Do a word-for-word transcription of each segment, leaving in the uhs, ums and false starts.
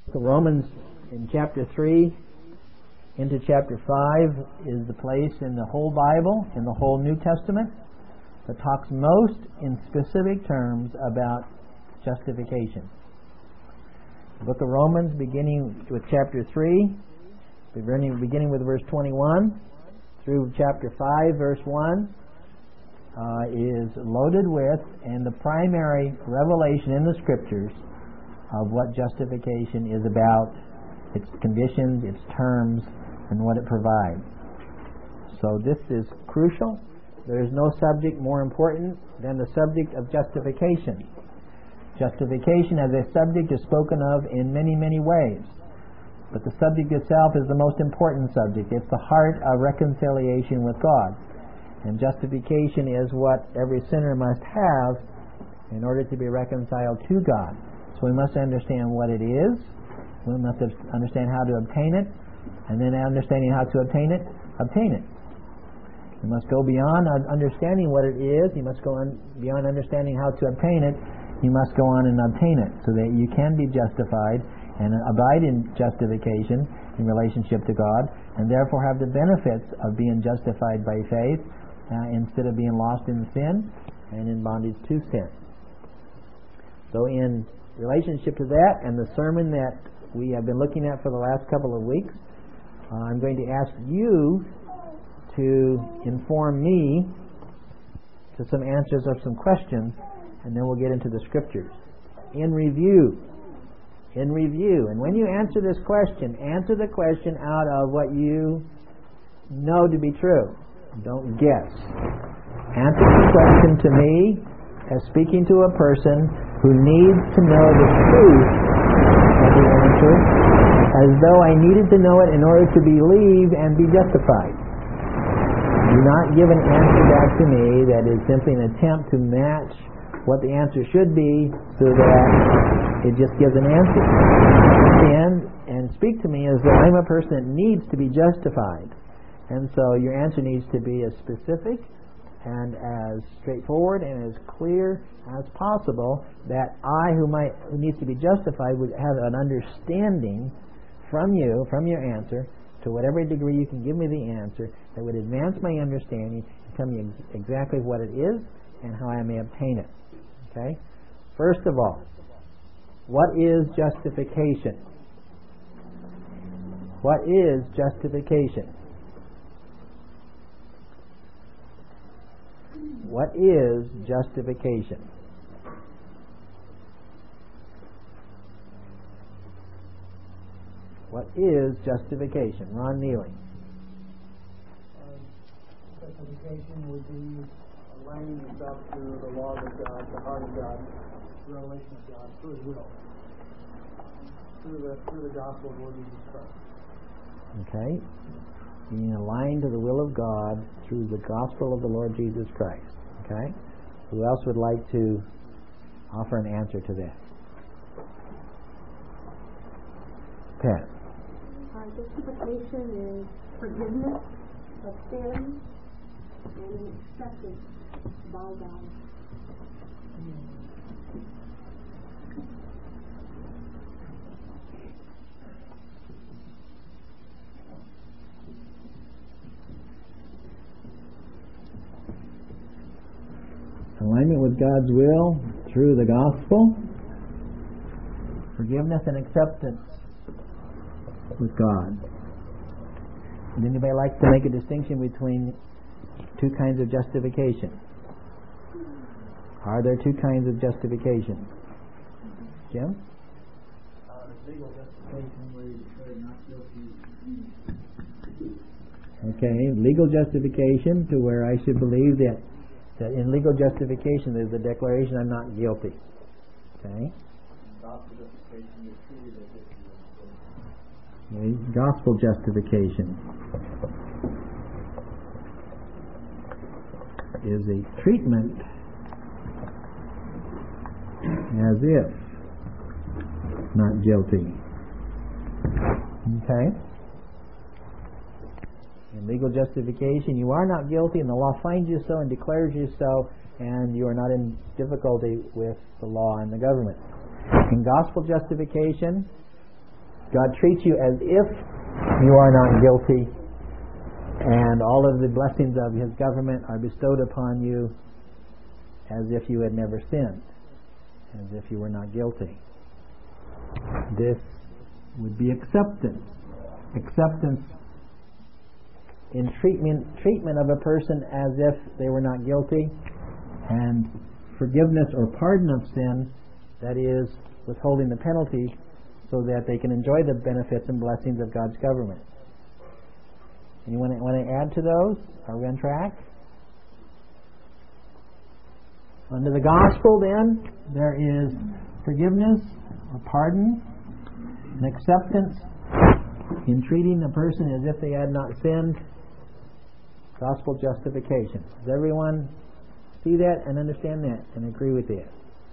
So Romans in chapter three into chapter five is the place in the whole Bible, in the whole New Testament, that talks most in specific terms about justification. The book of Romans, beginning with chapter three, beginning, beginning with verse twenty-one, through chapter five, verse one, uh, is loaded with, and the primary revelation in the Scriptures of what justification is about, its conditions, its terms, and what it provides. So this is crucial. There is no subject more important than the subject of justification. Justification as a subject is spoken of in many, many ways. But the subject itself is the most important subject. It's the heart of reconciliation with God. And justification is what every sinner must have in order to be reconciled to God. So we must understand what it is. We must understand how to obtain it. And then understanding how to obtain it, obtain it. You must go beyond understanding what it is. You must go on beyond understanding how to obtain it. You must go on and obtain it so that you can be justified and abide in justification in relationship to God, and therefore have the benefits of being justified by faith uh, instead of being lost in sin and in bondage to sin. So in relationship to that and the sermon that we have been looking at for the last couple of weeks, uh, I'm going to ask you to inform me to some answers of some questions, and then we'll get into the Scriptures. In review. In review. And when you answer this question, answer the question out of what you know to be true. Don't guess. Answer the question to me as speaking to a person who needs to know the truth of the answer, as though I needed to know it in order to believe and be justified. Do not give an answer back to me that is simply an attempt to match what the answer should be so that it just gives an answer. And, and speak to me as though I'm a person that needs to be justified. And so your answer needs to be as specific and as straightforward and as clear as possible, that I, who might who needs to be justified, would have an understanding from you, from your answer, to whatever degree you can give me the answer, that would advance my understanding and tell me ex- exactly what it is and how I may obtain it. Okay? First of all, what is justification? What is justification? What is justification? What is justification? Ron Nealing. Uh, justification would be aligning yourself to the law of God, the heart of God, the revelation of God, through His will, through the through the gospel of the Lord Jesus Christ. Okay. Being aligned to the will of God through the gospel of the Lord Jesus Christ. Okay? Who else would like to offer an answer to that? Pat. Uh, justification is forgiveness of sin and an acceptance by God. Alignment with God's will through the gospel. Forgiveness and acceptance with God. Would anybody like to make a distinction between two kinds of justification? Are there two kinds of justification? Jim? Uh, legal justification where you declare not guilty. Okay, legal justification to where I should believe that that in legal justification there's a declaration I'm not guilty. Okay? Gospel justification is truly that Okay, gospel justification is a treatment as if not guilty. Okay? In legal justification, you are not guilty, and the law finds you so and declares you so, and you are not in difficulty with the law and the government. In gospel justification, God treats you as if you are not guilty, and all of the blessings of His government are bestowed upon you as if you had never sinned, as if you were not guilty. This would be acceptance. Acceptance in treatment treatment of a person as if they were not guilty, and forgiveness or pardon of sin, that is, withholding the penalty so that they can enjoy the benefits and blessings of God's government. Anyone want to add to those? Are we on track? Under the gospel, then, there is forgiveness or pardon, and acceptance in treating a person as if they had not sinned, gospel justification. Does everyone see that and understand that and agree with that?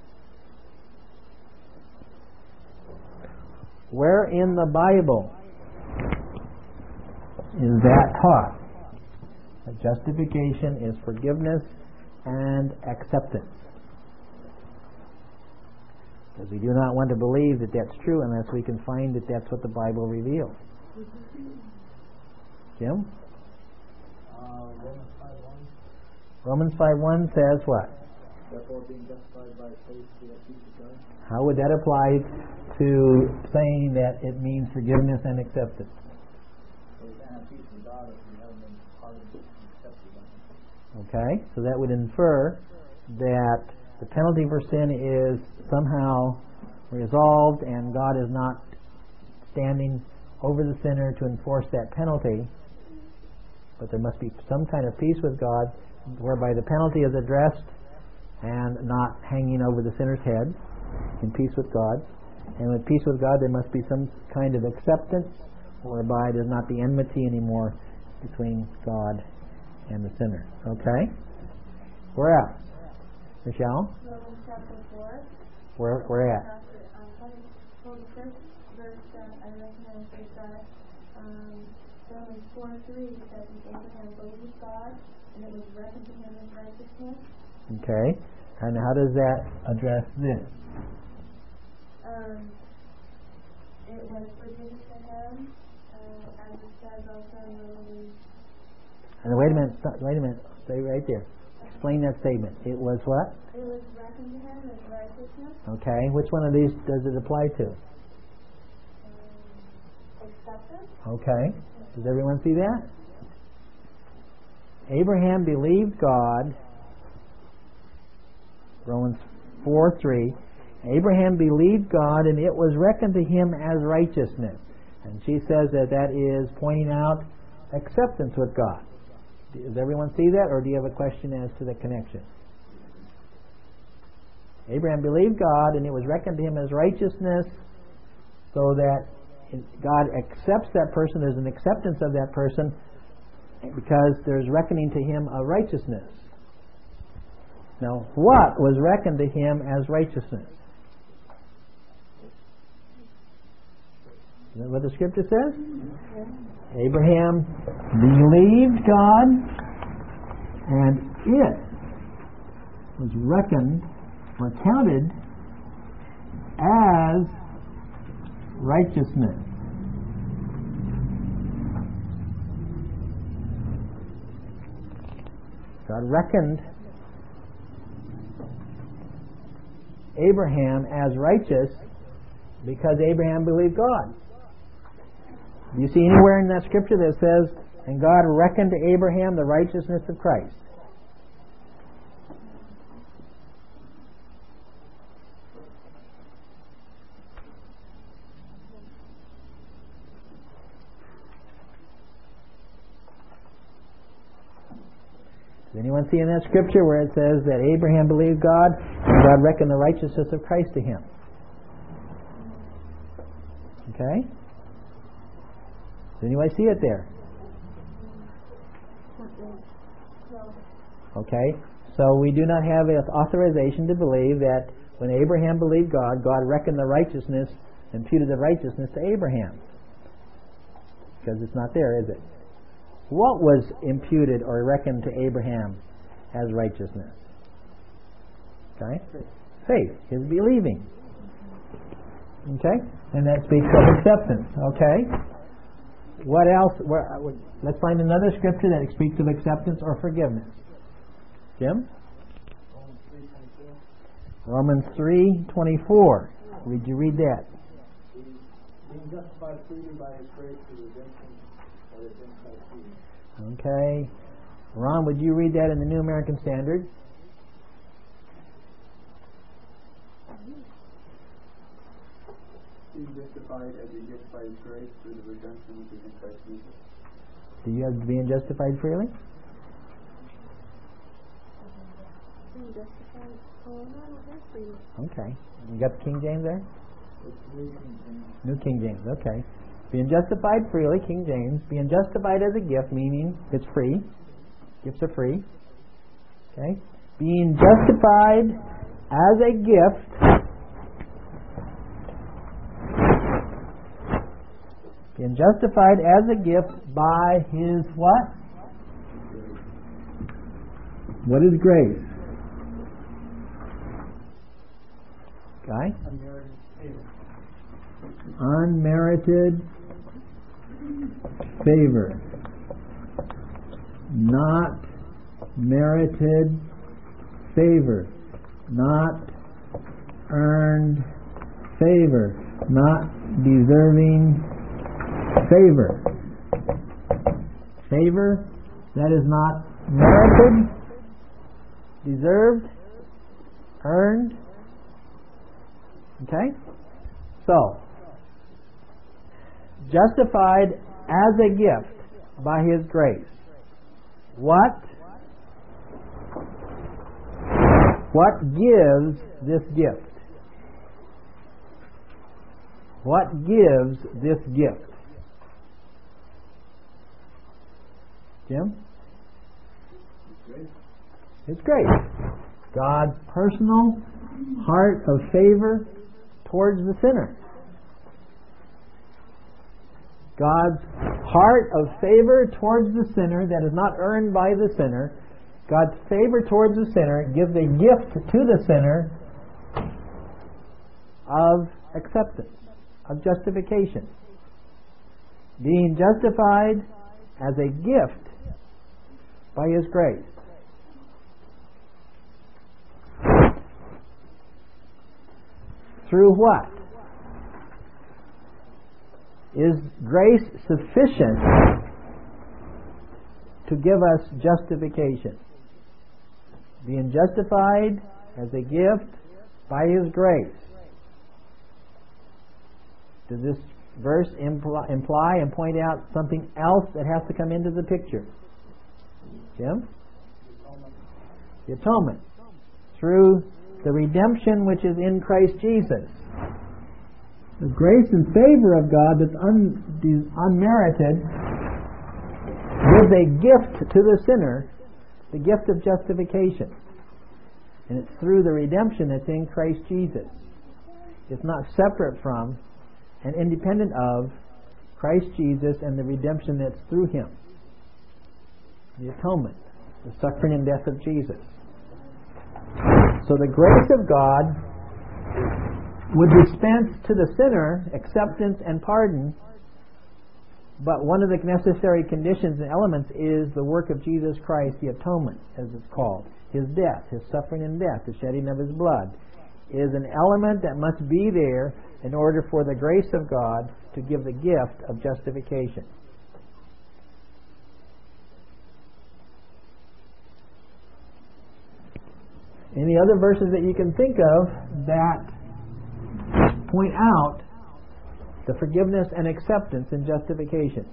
Where in the Bible is that taught? That justification is forgiveness and acceptance. Because we do not want to believe that that's true unless we can find that that's what the Bible reveals. Jim? Uh, Romans five one. Romans five one says what? Therefore, being justified by faith, we have peace with God. How would that apply to saying that it means forgiveness and acceptance? So we can't have peace with God if we haven't been pardoned and accepted by Him. Okay, so that would infer that the penalty for sin is somehow resolved and God is not standing over the sinner to enforce that penalty, but there must be some kind of peace with God whereby the penalty is addressed and not hanging over the sinner's head, in peace with God. And with peace with God there must be some kind of acceptance whereby there's not the enmity anymore between God and the sinner. Okay? Where else? Michelle? Romans chapter four. Where, where at? Chapter, um, well, the first verse that I recognize is that um, Romans four three says, and Abraham believed God, and it was reckoned to him as righteousness. Okay. And how does that address this? Um, it was forgiven to him, uh, as it says also in Romans. And wait a minute, stop, wait a minute, stay right there. Explain that statement. It was what? It was reckoned to him as righteousness. Okay. Which one of these does it apply to? Um, acceptance. Okay. Does everyone see that? Abraham believed God. Romans four three. Abraham believed God and it was reckoned to him as righteousness. And she says that that is pointing out acceptance with God. Does everyone see that, or do you have a question as to the connection? Abraham believed God and it was reckoned to him as righteousness, so that God accepts that person. There's an acceptance of that person because there's reckoning to him of righteousness. Now, what was reckoned to him as righteousness? Is that what the scripture says? Abraham believed God, and it was reckoned or counted as righteousness. God reckoned Abraham as righteous because Abraham believed God. Do you see anywhere in that scripture that says, and God reckoned to Abraham the righteousness of Christ? Does anyone see in that scripture where it says that Abraham believed God and God reckoned the righteousness of Christ to him? Okay? Does anyone see it there? Okay? So we do not have authorization to believe that when Abraham believed God, God reckoned the righteousness, imputed the righteousness to Abraham. Because it's not there, is it? What was imputed or reckoned to Abraham as righteousness? Okay? Faith, his believing. Okay? And that speaks of acceptance. Okay? What else? Where, let's find another scripture that speaks of acceptance or forgiveness. Jim? Romans three twenty-four. Would you read that? Being justified freely by His grace through redemption that is in Christ Jesus. Okay. Ron, would you read that in the New American Standard? Being justified as a gift by His grace through the redemption which is in Christ Jesus. Do you have being justified freely? Being justified. Oh, no, I don't have freely. Okay. You got the King James there? It's New King James. New King James. Okay. Being justified freely, King James. Being justified as a gift, meaning it's free. Gifts are free. Okay. Being justified as a gift. Being justified as a gift by His what? What is grace? Okay. Unmerited favor. Not merited favor. Not earned favor. Not deserving favor. Favor that is not merited, deserved, earned. Okay? So, justified as a gift by His grace. What? What gives this gift? What gives this gift? Jim? Grace. It's grace. God's personal heart of favor towards the sinner. God's heart of favor towards the sinner that is not earned by the sinner. God's favor towards the sinner gives a gift to the sinner of acceptance, of justification. Being justified as a gift by His grace. Through what? Is grace sufficient to give us justification? Being justified as a gift by His grace. Does this verse imply, imply and point out something else that has to come into the picture? Jim? The atonement. Through the redemption which is in Christ Jesus. The grace and favor of God that's un, unmerited gives a gift to the sinner, the gift of justification. And it's through the redemption that's in Christ Jesus. It's not separate from and independent of Christ Jesus and the redemption that's through Him. The atonement, the suffering and death of Jesus. So the grace of God would dispense to the sinner acceptance and pardon, but one of the necessary conditions and elements is the work of Jesus Christ, the atonement, as it's called. His death, His suffering and death, the shedding of His blood, is an element that must be there in order for the grace of God to give the gift of justification. Any other verses that you can think of that point out the forgiveness and acceptance and justification?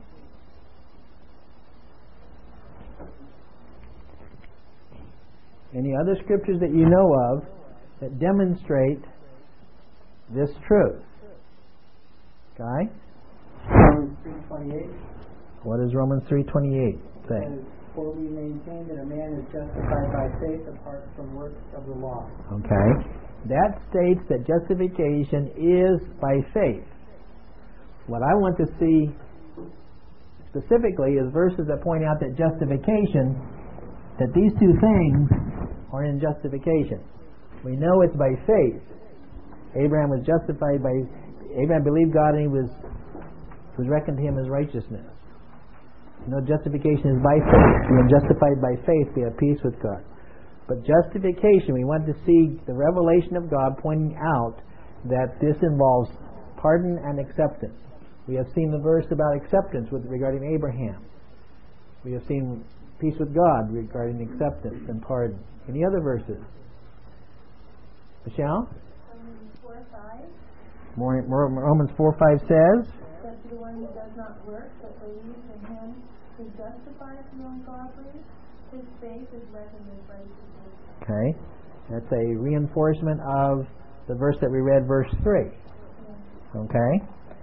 Any other scriptures that you know of that demonstrate this truth? Guy? Romans three twenty-eight. What does Romans three twenty-eight say? Says, for we maintain that a man is justified by faith apart from works of the law. Okay. That states that justification is by faith. What I want to see specifically is verses that point out that justification, that these two things are in justification. We know it's by faith. Abraham was justified by Abraham believed God, and he was was reckoned to him as righteousness. You know, justification is by faith. Being justified by faith, we have peace with God. But justification, we want to see the revelation of God pointing out that this involves pardon and acceptance. We have seen the verse about acceptance with regarding Abraham. We have seen peace with God regarding acceptance and pardon. Any other verses? Michelle? Um, four five. More, more, Romans four five says, But to the one who does not work, but believes in him who justifies the ungodly, his faith is reckoned as righteousness. okay, that's a reinforcement of the verse that we read, verse three. Okay?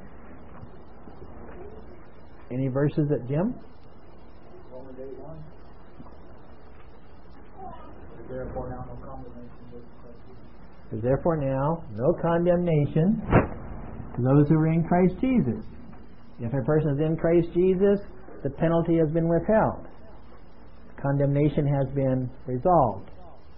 Any verses that Jim? Romans eight one. Therefore now no condemnation is There's therefore now no condemnation to those who are in Christ Jesus. If a person is in Christ Jesus, the penalty has been withheld. Condemnation has been resolved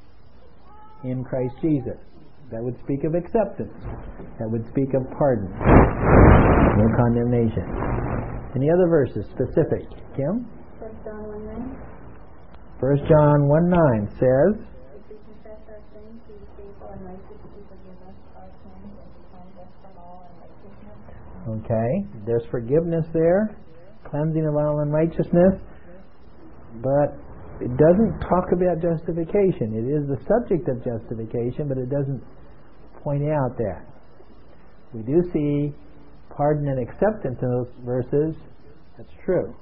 in Christ Jesus. That would speak of acceptance. That would speak of pardon. No condemnation. Any other verses specific? Kim? First John one nine. First John one nine says, If we confess our sins, he is faithful and righteous to forgive us our sins and to cleanse us from all unrighteousness. okay, there's forgiveness there, cleansing of all unrighteousness, but it doesn't talk about justification. It is the subject of justification, but it doesn't point out that. We do see pardon and acceptance in those verses. That's true.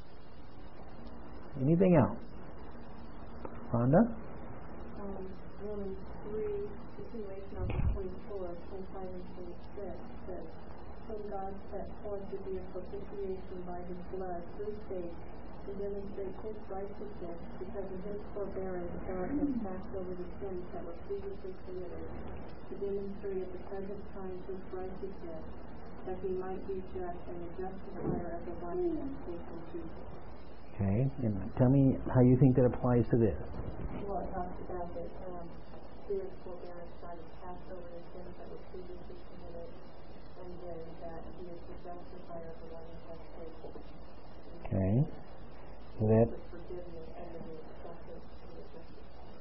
Anything else? Rhonda? Um, Romans three, continuation of twenty-four, twenty-five, and twenty-six says, whom God set forth to be a propitiation by his blood through faith to demonstrate his righteousness, because in his forbearance God has passed over the sins that were previously committed, to demonstrate at the present time his righteousness, that he might be just and the justifier of the one who has faith in Jesus. Okay, and tell me how you think that applies to this. Well, it talks about that um, through his forbearance God has passed over the sins that were previously committed, and then that he is the justifier of the one who has faith. Okay, so that The forgiveness and the acceptance of the justifier.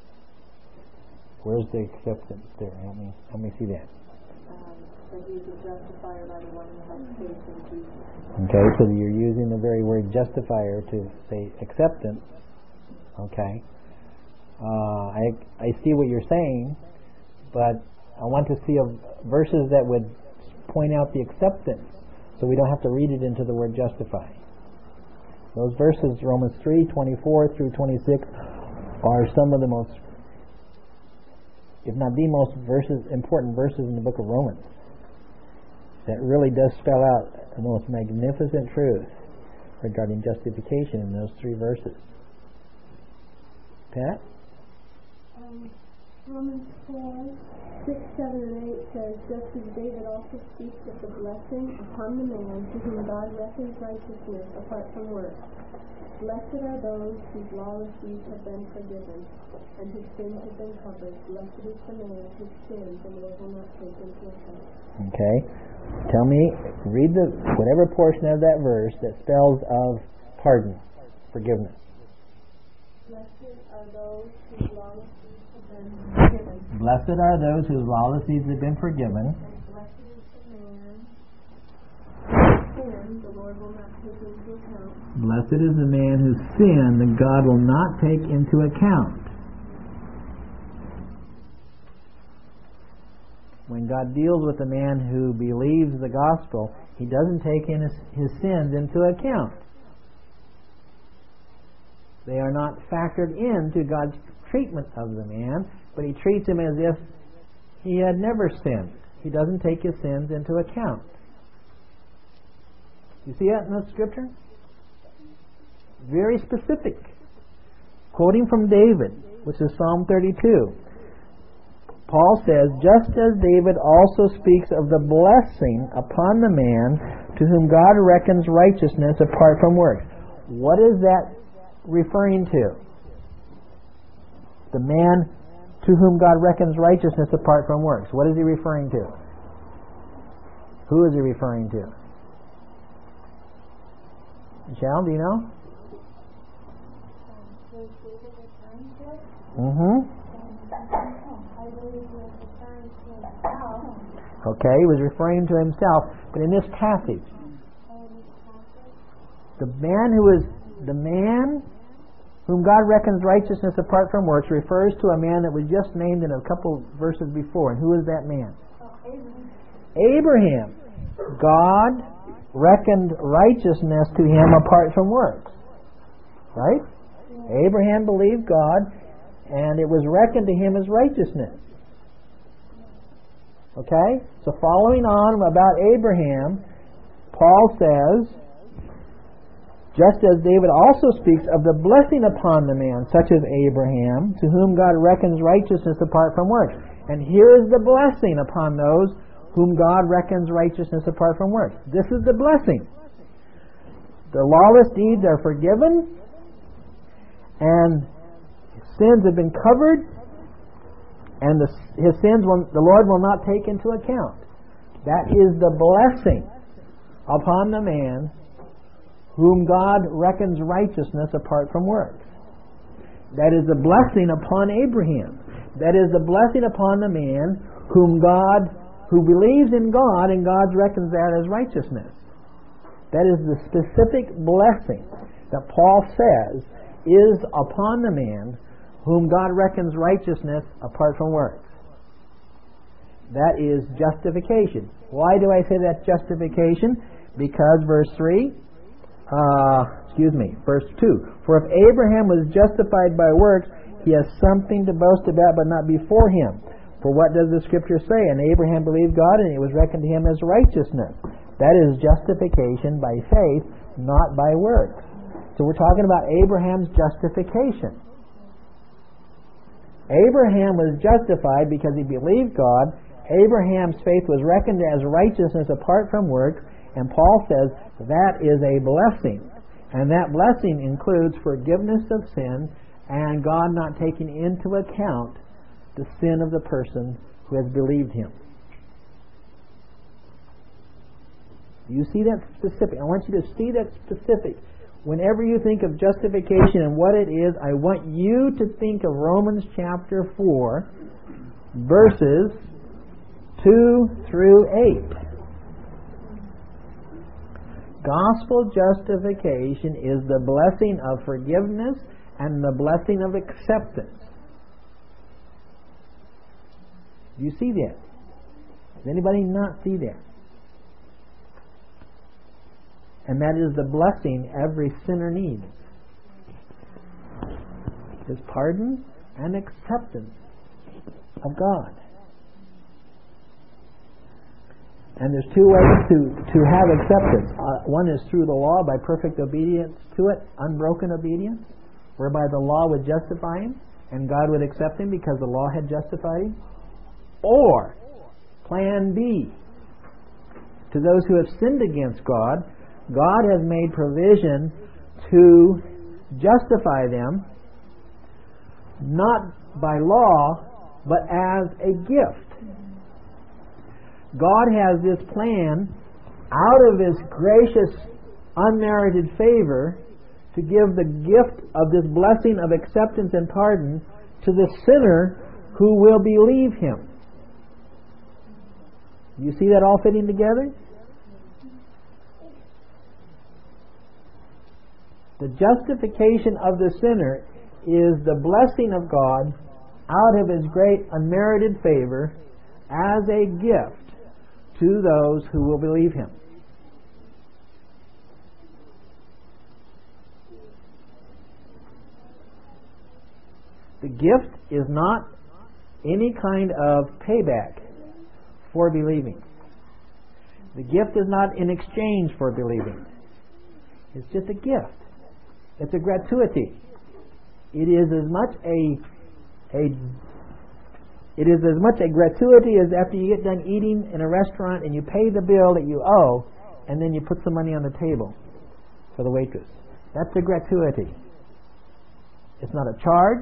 where's the acceptance there? Help me, help me see that. Um, that he is the justifier by the one who has faith in Jesus. Okay, so you're using the very word justifier to say acceptance. Okay. Uh, I I see what you're saying, but I want to see a, verses that would point out the acceptance, so we don't have to read it into the word justify. Those verses, Romans three, twenty-four through twenty-six, are some of the most, if not the most verses, important verses in the book of Romans. That really does spell out the most magnificent truth regarding justification in those three verses. Pat? Um, Romans four, six, seven, and eight says, just as David also speaks of the blessing upon the man to whom God reckons righteousness apart from works. Blessed are those whose lawless deeds have been forgiven, and whose sins have been covered. Blessed is the man whose sins the Lord will not take into account. Okay. Tell me, read the whatever portion of that verse that spells of pardon, forgiveness. Blessed are those whose lawless deeds have been forgiven. Blessed are those whose lawless deeds have been forgiven. And blessed is the man whose sin the Lord will not take into account. Blessed is the man whose sin that God will not take into account. When God deals with a man who believes the gospel, he doesn't take in his, his sins into account. They are not factored into God's treatment of the man, but he treats him as if he had never sinned. He doesn't take his sins into account. You see that in the scripture? Very specific. Quoting from David, which is Psalm thirty-two. Paul says, just as David also speaks of the blessing upon the man to whom God reckons righteousness apart from works. What is that referring to? The man to whom God reckons righteousness apart from works. What is he referring to? Who is he referring to? Michelle, do you know? Mm-hmm. Okay, he was referring to himself, but in this passage, the man who is the man whom God reckons righteousness apart from works refers to a man that was just named in a couple verses before. And who is that man? Abraham. God reckoned righteousness to him apart from works. Right? Abraham believed God, and it was reckoned to him as righteousness. Okay? So following on about Abraham, Paul says, just as David also speaks of the blessing upon the man, such as Abraham, to whom God reckons righteousness apart from works. And here is the blessing upon those whom God reckons righteousness apart from works. This is the blessing. The lawless deeds are forgiven, and sins have been covered, and the, his sins will, the Lord will not take into account. That is the blessing upon the man whom God reckons righteousness apart from works. That is the blessing upon Abraham. That is the blessing upon the man whom God, who believes in God, and God reckons that as righteousness. That is the specific blessing that Paul says is upon the man whom God reckons righteousness apart from works. That is justification. Why do I say that's justification? Because verse three, uh, excuse me, verse two. For if Abraham was justified by works, he has something to boast about, but not before him. For what does the Scripture say? And Abraham believed God, and it was reckoned to him as righteousness. That is justification by faith, not by works. So we're talking about Abraham's justification. Abraham was justified because he believed God. Abraham's faith was reckoned as righteousness apart from works, and Paul says that is a blessing. And that blessing includes forgiveness of sin and God not taking into account the sin of the person who has believed him. Do you see that specific? I want you to see that specific. Whenever you think of justification and what it is, I want you to think of Romans chapter four, verses two through eight. Gospel justification is the blessing of forgiveness and the blessing of acceptance. Do you see that? Does anybody not see that? And that is the blessing every sinner needs. Is pardon and acceptance of God. And there's two ways to, to have acceptance. Uh, one is through the law by perfect obedience to it, unbroken obedience, whereby the law would justify him and God would accept him because the law had justified him. Or, plan B, to those who have sinned against God, God has made provision to justify them, not by law, but as a gift. God has this plan out of His gracious, unmerited favor to give the gift of this blessing of acceptance and pardon to the sinner who will believe Him. You see that all fitting together? The justification of the sinner is the blessing of God out of His great unmerited favor as a gift to those who will believe Him. The gift is not any kind of payback for believing. The gift is not in exchange for believing. It's just a gift. It's a gratuity. It is as much a a it is as much a gratuity as after you get done eating in a restaurant and you pay the bill that you owe, and then you put some money on the table for the waitress. That's a gratuity. It's not a charge.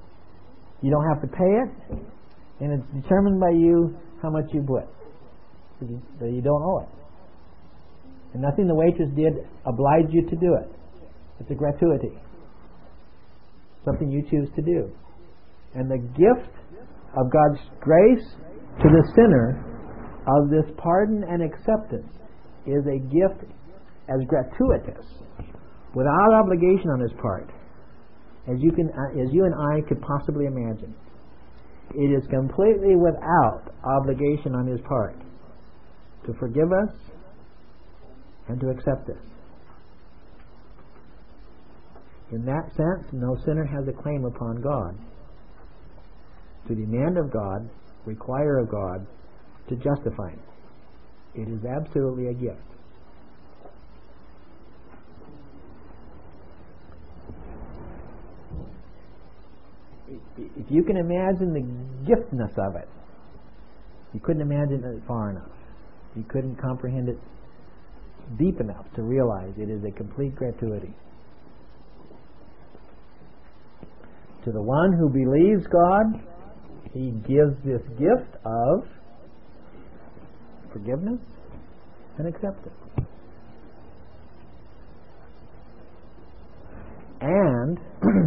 You don't have to pay it, and it's determined by you how much you put. that you, that you don't owe it. And nothing the waitress did obliged you to do it. It's a gratuity. Something you choose to do. And the gift of God's grace to the sinner of this pardon and acceptance is a gift as gratuitous, without obligation on his part, as you can, as you and I could possibly imagine. It is completely without obligation on his part to forgive us and to accept us. In that sense, no sinner has a claim upon God to demand of God, require of God, to justify him. It is absolutely a gift. If you can imagine the giftness of it, you couldn't imagine it far enough. You couldn't comprehend it deep enough to realize it is a complete gratuity. To the one who believes God, he gives this gift of forgiveness and acceptance. And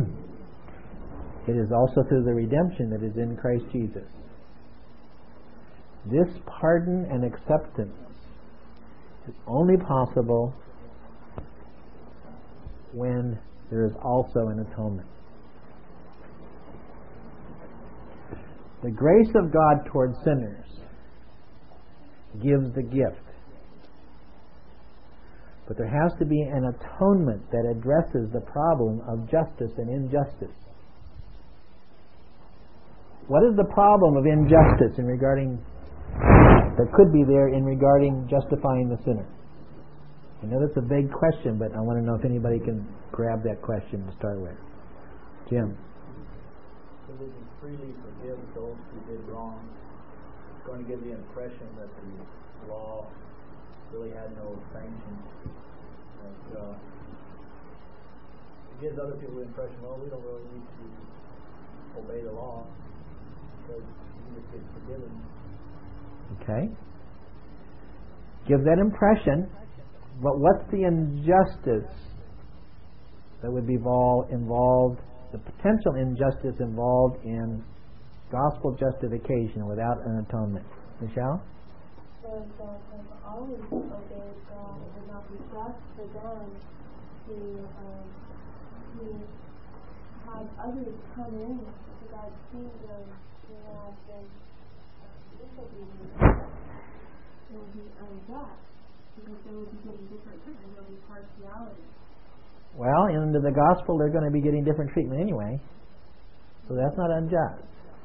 it is also through the redemption that is in Christ Jesus. This pardon and acceptance is only possible when there is also an atonement. The grace of God toward sinners gives the gift. But there has to be an atonement that addresses the problem of justice and injustice. What is the problem of injustice in regarding that could be there in regarding justifying the sinner? I know that's a big question, but I want to know if anybody can grab that question to start with. Jim. So we can freely forgive those who did wrong. It's going to give the impression that the law really had no sanction. And, uh, it gives other people the impression, well, we don't really need to obey the law because you just get forgiven. Okay. Give that impression, but what's the injustice that would be involved, the potential injustice involved in gospel justification without an atonement? Michelle? Those that have always obeyed God, it would not be just for them to, um, to have others come in to God's kingdom who have been disobedient. It would be unjust because they would be getting different treatment. There would be partiality. Well, into the gospel, they're going to be getting different treatment anyway, so that's not unjust.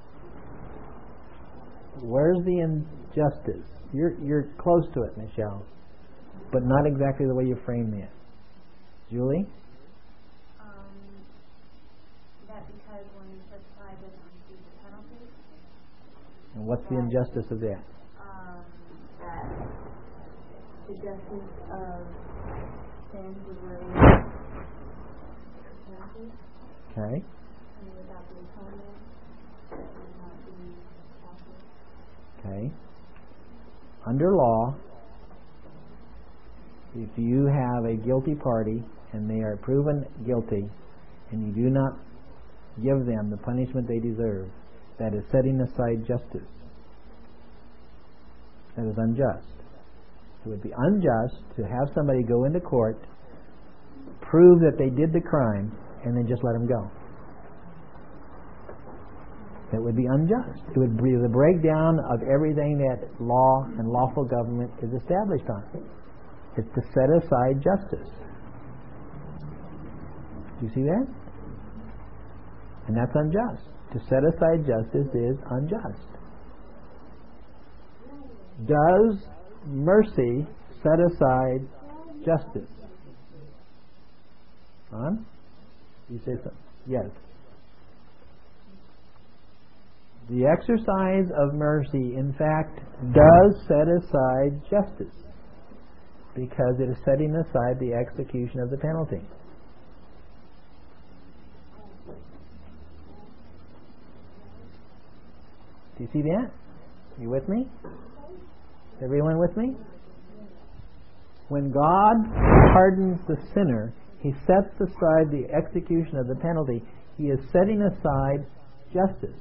Where's the injustice? You're you're close to it, Michelle, but not exactly the way you framed it. Julie? Um, that because when you justify doesn't receive the penalty. And what's the injustice of that? Um, that the justice of sin would really penalty. Okay. And without the atonement, that would not be possible. Okay. Under law, if you have a guilty party and they are proven guilty and you do not give them the punishment they deserve, that is setting aside justice. That is unjust. It would be unjust to have somebody go into court, prove that they did the crime, and then just let them go. That would be unjust. It would be the breakdown of everything that law and lawful government is established on. It's to set aside justice. Do you see that? And that's unjust. To set aside justice is unjust. Does mercy set aside justice? Ron? You say so? Yes. The exercise of mercy, in fact, does set aside justice because it is setting aside the execution of the penalty. Do you see that? You with me? Is everyone with me? When God pardons the sinner, He sets aside the execution of the penalty. He is setting aside justice.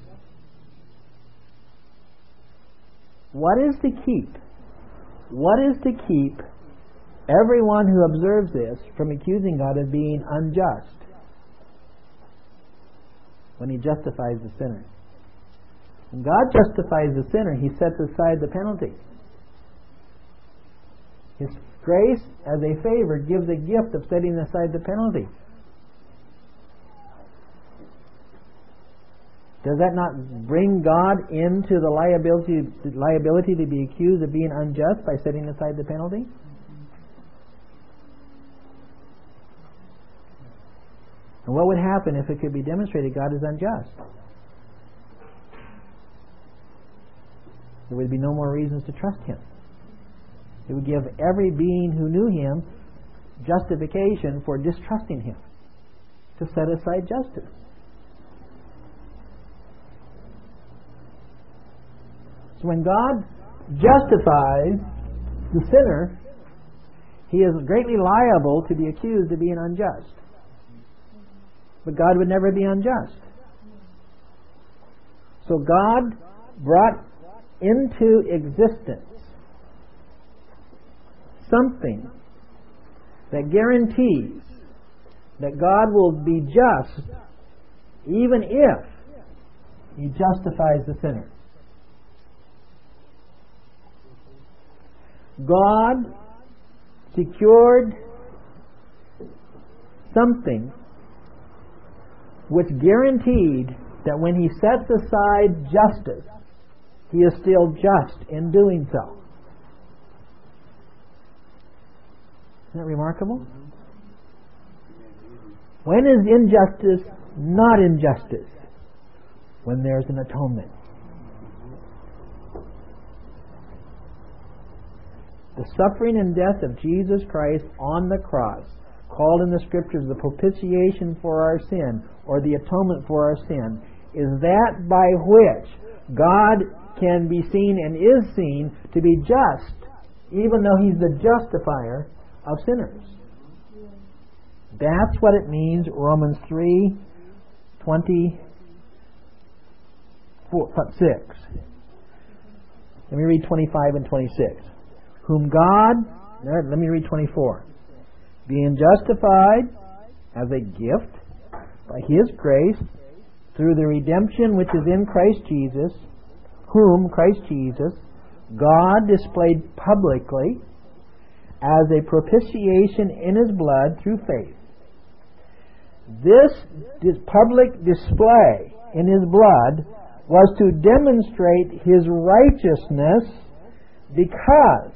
What is to keep? What is to keep everyone who observes this from accusing God of being unjust when He justifies the sinner? When God justifies the sinner, He sets aside the penalty. His grace, as a favor, gives a gift of setting aside the penalty. Does that not bring God into the liability, liability to be accused of being unjust by setting aside the penalty? And what would happen if it could be demonstrated God is unjust? There would be no more reasons to trust Him. It would give every being who knew Him justification for distrusting Him, to set aside justice. So when God justifies the sinner, he is greatly liable to be accused of being unjust. But God would never be unjust. So God brought into existence something that guarantees that God will be just even if He justifies the sinner. God secured something which guaranteed that when He sets aside justice, He is still just in doing so. Isn't that remarkable? When is injustice not injustice? When there's an atonement. The suffering and death of Jesus Christ on the cross, called in the Scriptures the propitiation for our sin, or the atonement for our sin, is that by which God can be seen and is seen to be just, even though He's the justifier of sinners. That's what it means, Romans three twenty-six. Let me read twenty-five and twenty-six. Whom God, let me read twenty-four. Being justified as a gift by His grace through the redemption which is in Christ Jesus, whom, Christ Jesus, God displayed publicly as a propitiation in His blood through faith. This public display in His blood was to demonstrate His righteousness, because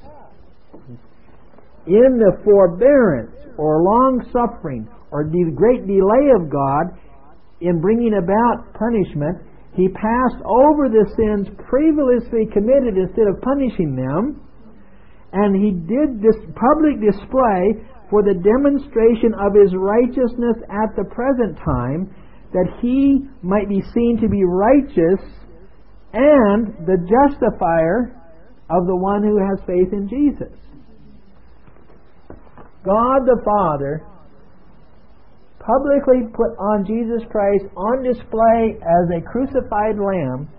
in the forbearance or long suffering or the great delay of God in bringing about punishment, He passed over the sins previously committed instead of punishing them, and He did this public display for the demonstration of His righteousness at the present time, that He might be seen to be righteous and the justifier of the one who has faith in Jesus. God the Father publicly put on Jesus Christ on display as a crucified lamb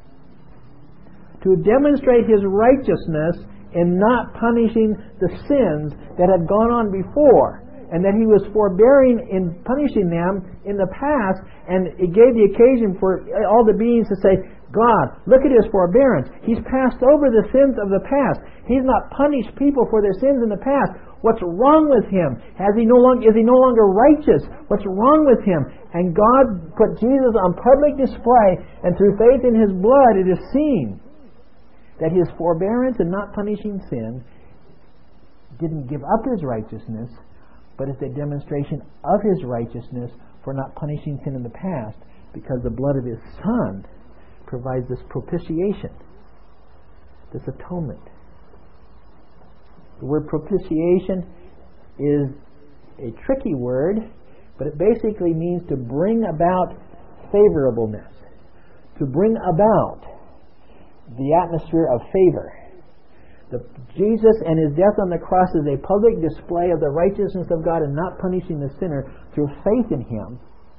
to demonstrate His righteousness in not punishing the sins that had gone on before, and that He was forbearing in punishing them in the past, and it gave the occasion for all the beings to say, God, look at His forbearance. He's passed over the sins of the past. He's not punished people for their sins in the past. What's wrong with Him? Has he no longer, is He no longer righteous? What's wrong with Him? And God put Jesus on public display, and through faith in His blood it is seen that His forbearance in not punishing sin didn't give up His righteousness, but it's a demonstration of His righteousness for not punishing sin in the past, because the blood of His Son provides this propitiation, this atonement. The word propitiation is a tricky word, but it basically means to bring about favorableness, to bring about the atmosphere of favor. The, Jesus and His death on the cross is a public display of the righteousness of God and not punishing the sinner through faith in Him.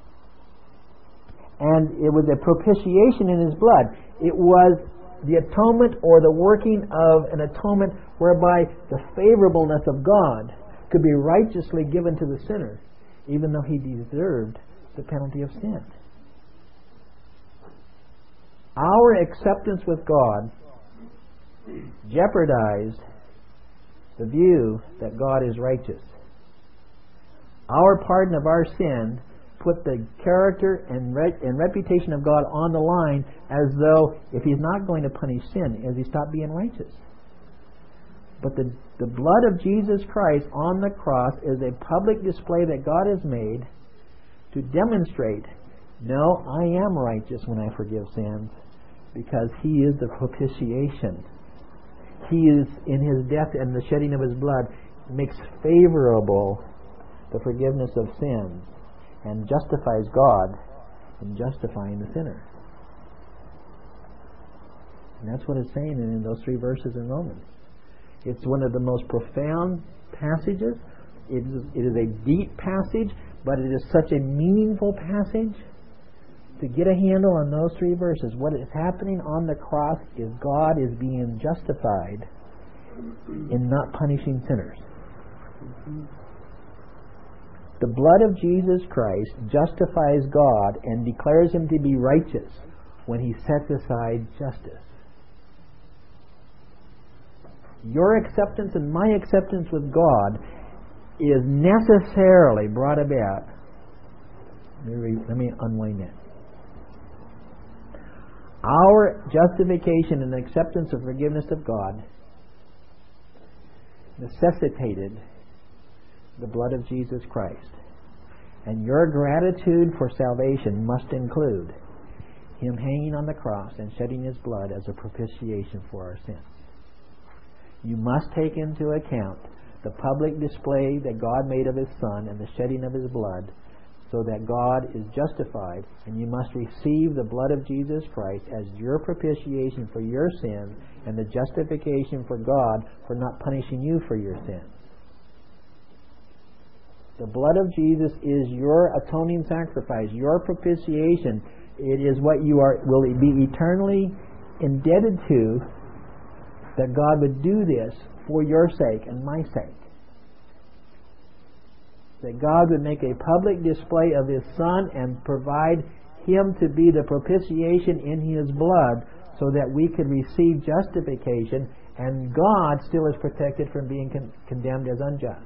And it was a propitiation in His blood. It was the atonement or the working of an atonement whereby the favorableness of God could be righteously given to the sinner, even though he deserved the penalty of sin. Our acceptance with God jeopardized the view that God is righteous. Our pardon of our sin put the character and, re- and reputation of God on the line, as though if He's not going to punish sin, as He stopped being righteous. But the, the blood of Jesus Christ on the cross is a public display that God has made to demonstrate, no, I am righteous when I forgive sins, because He is the propitiation. He is, in His death and the shedding of His blood, makes favorable the forgiveness of sins and justifies God in justifying the sinner. And that's what it's saying in those three verses in Romans. It's one of the most profound passages. It is, it is a deep passage, but it is such a meaningful passage. To get a handle on those three verses, what is happening on the cross is God is being justified in not punishing sinners. The blood of Jesus Christ justifies God and declares Him to be righteous when He sets aside justice. Your acceptance and my acceptance with God is necessarily brought about. Let me, let me unwind that. Our justification and acceptance of forgiveness of God necessitated the blood of Jesus Christ. And your gratitude for salvation must include Him hanging on the cross and shedding His blood as a propitiation for our sins. You must take into account the public display that God made of His Son and the shedding of His blood, so that God is justified, and you must receive the blood of Jesus Christ as your propitiation for your sins and the justification for God for not punishing you for your sins. The blood of Jesus is your atoning sacrifice, your propitiation. It is what you are will be eternally indebted to, that God would do this for your sake and my sake. That God would make a public display of His Son and provide Him to be the propitiation in His blood, so that we could receive justification, and God still is protected from being con- condemned as unjust.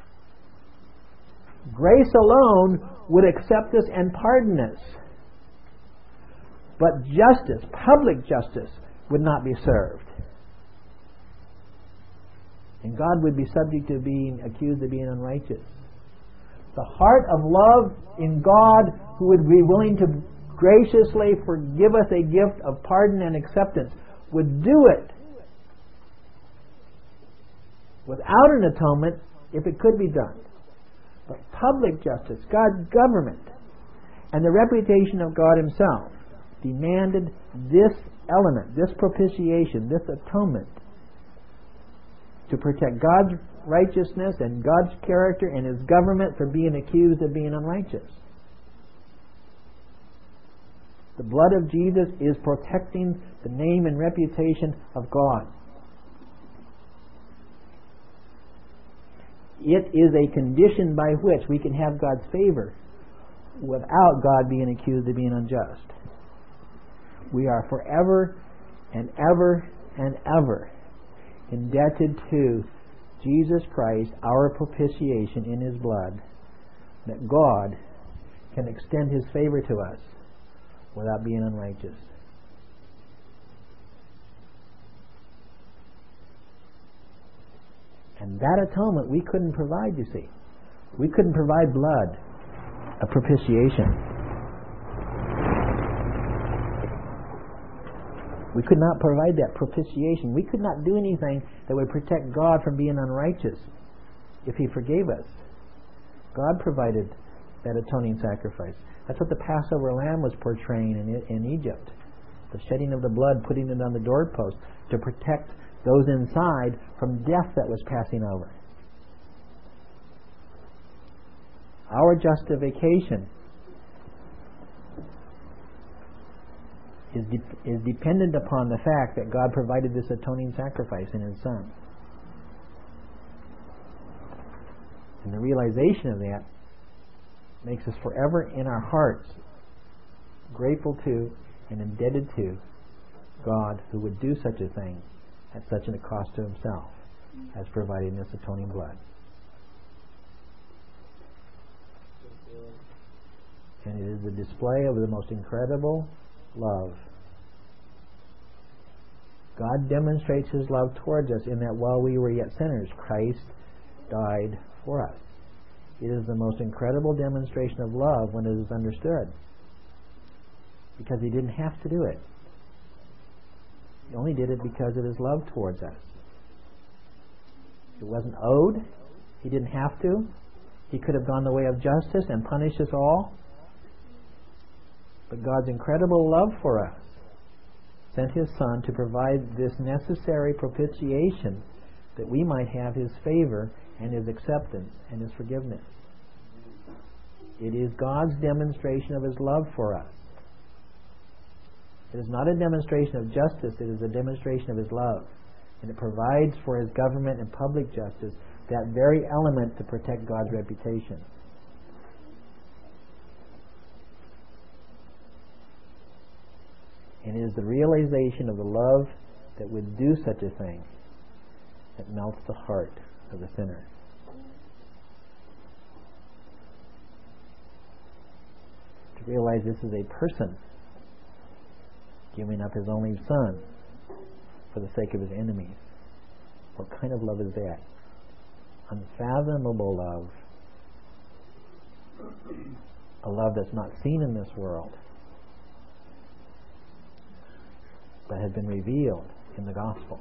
Grace alone would accept us and pardon us. But justice, public justice, would not be served. And God would be subject to being accused of being unrighteous. The heart of love in God, who would be willing to graciously forgive us a gift of pardon and acceptance, would do it without an atonement if it could be done. But public justice, God's government, and the reputation of God Himself demanded this element, this propitiation, this atonement, to protect God's righteousness and God's character and His government from being accused of being unrighteous. The blood of Jesus is protecting the name and reputation of God. It is a condition by which we can have God's favor without God being accused of being unjust. We are forever and ever and ever indebted to Jesus Christ, our propitiation in His blood, that God can extend His favor to us without being unrighteous. And that atonement we couldn't provide, you see. We couldn't provide blood, a propitiation. We could not provide that propitiation. We could not do anything that would protect God from being unrighteous if He forgave us. God provided that atoning sacrifice. That's what the Passover lamb was portraying in, in Egypt. The shedding of the blood, putting it on the doorpost to protect those inside from death that was passing over. Our justification is, de- is dependent upon the fact that God provided this atoning sacrifice in His Son. And the realization of that makes us forever in our hearts grateful to and indebted to God, who would do such a thing at such a cost to Himself as providing this atoning blood. And it is a display of the most incredible love. God demonstrates His love towards us in that while we were yet sinners, Christ died for us. It is the most incredible demonstration of love when it is understood, because He didn't have to do it. He only did it because of His love towards us. It wasn't owed. He didn't have to. He could have gone the way of justice and punished us all. But God's incredible love for us sent His Son to provide this necessary propitiation that we might have His favor and His acceptance and His forgiveness. It is God's demonstration of His love for us. It is not a demonstration of justice, it is a demonstration of His love. And it provides for His government and public justice that very element to protect God's reputation. And it is the realization of the love that would do such a thing that melts the heart of the sinner. To realize this is a person giving up His only Son for the sake of His enemies. What kind of love is that? Unfathomable love. A love that's not seen in this world, but has been revealed in the gospel.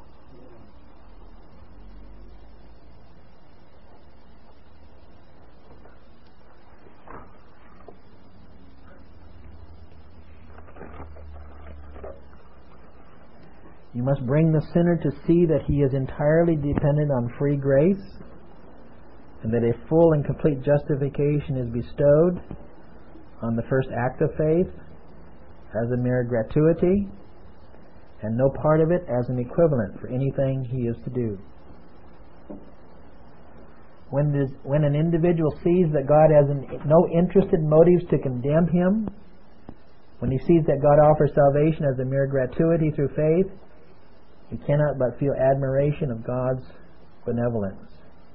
You must bring the sinner to see that he is entirely dependent on free grace, and that a full and complete justification is bestowed on the first act of faith as a mere gratuity, and no part of it as an equivalent for anything he is to do. When, this, when an individual sees that God has an, no interested motives to condemn him, when he sees that God offers salvation as a mere gratuity through faith, he cannot but feel admiration of God's benevolence.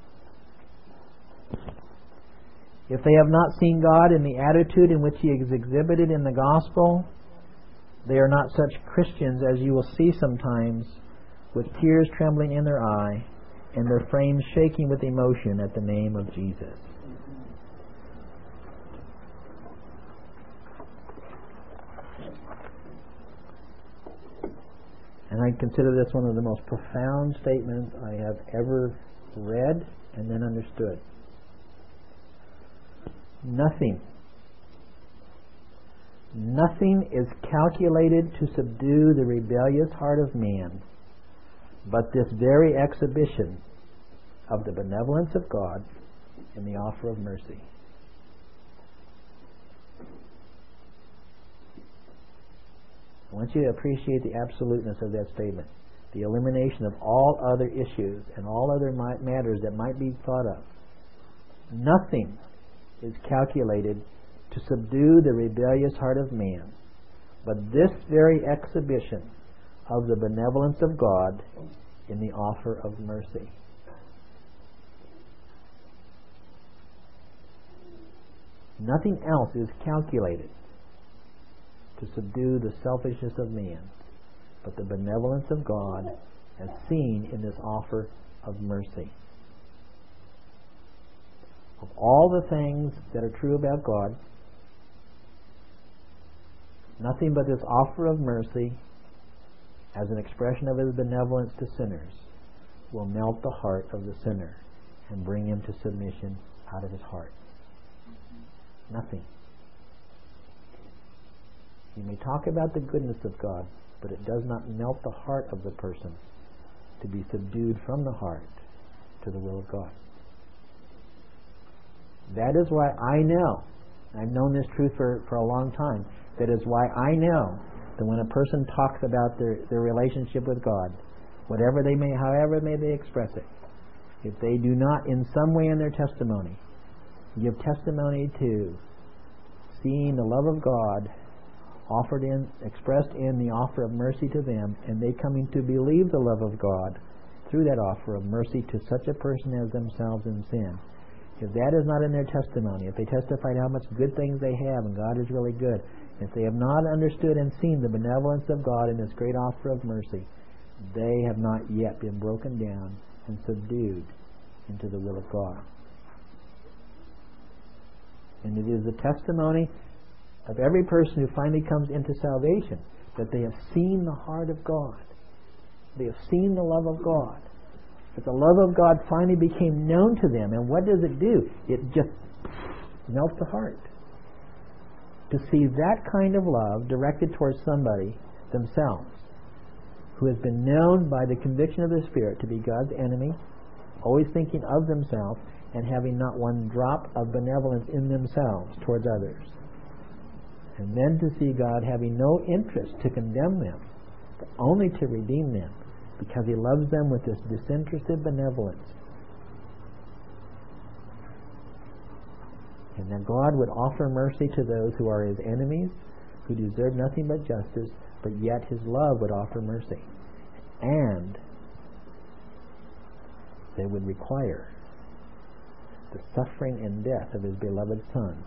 If they have not seen God in the attitude in which He is exhibited in the gospel, they are not such Christians as you will see sometimes, with tears trembling in their eye and their frames shaking with emotion at the name of Jesus. And I consider this one of the most profound statements I have ever read and then understood. Nothing, nothing is calculated to subdue the rebellious heart of man but this very exhibition of the benevolence of God in the offer of mercy. I want you to appreciate the absoluteness of that statement. The elimination of all other issues and all other matters that might be thought of. Nothing is calculated to subdue the rebellious heart of man, but this very exhibition of the benevolence of God in the offer of mercy. Nothing else is calculated to subdue the selfishness of man, but the benevolence of God as seen in this offer of mercy. Of all the things that are true about God, nothing but this offer of mercy as an expression of His benevolence to sinners will melt the heart of the sinner and bring him to submission out of his heart. Nothing. You may talk about the goodness of God, but it does not melt the heart of the person to be subdued from the heart to the will of God. That is why I know, I've known this truth for, for a long time, that is why I know that when a person talks about their, their relationship with God, whatever they may, however may they express it, if they do not in some way in their testimony give testimony to seeing the love of God offered in, expressed in the offer of mercy to them, and they coming to believe the love of God through that offer of mercy to such a person as themselves in sin, if that is not in their testimony, if they testified how much good things they have and God is really good, if they have not understood and seen the benevolence of God in this great offer of mercy, they have not yet been broken down and subdued into the will of God. And it is the testimony of every person who finally comes into salvation that they have seen the heart of God. They have seen the love of God. That the love of God finally became known to them. And what does it do? It just melts the heart. To see that kind of love directed towards somebody themselves who has been known by the conviction of the Spirit to be God's enemy, always thinking of themselves, and having not one drop of benevolence in themselves towards others. And then to see God having no interest to condemn them, but only to redeem them, because He loves them with this disinterested benevolence. And that God would offer mercy to those who are His enemies, who deserve nothing but justice, but yet His love would offer mercy. And they would require the suffering and death of His beloved Son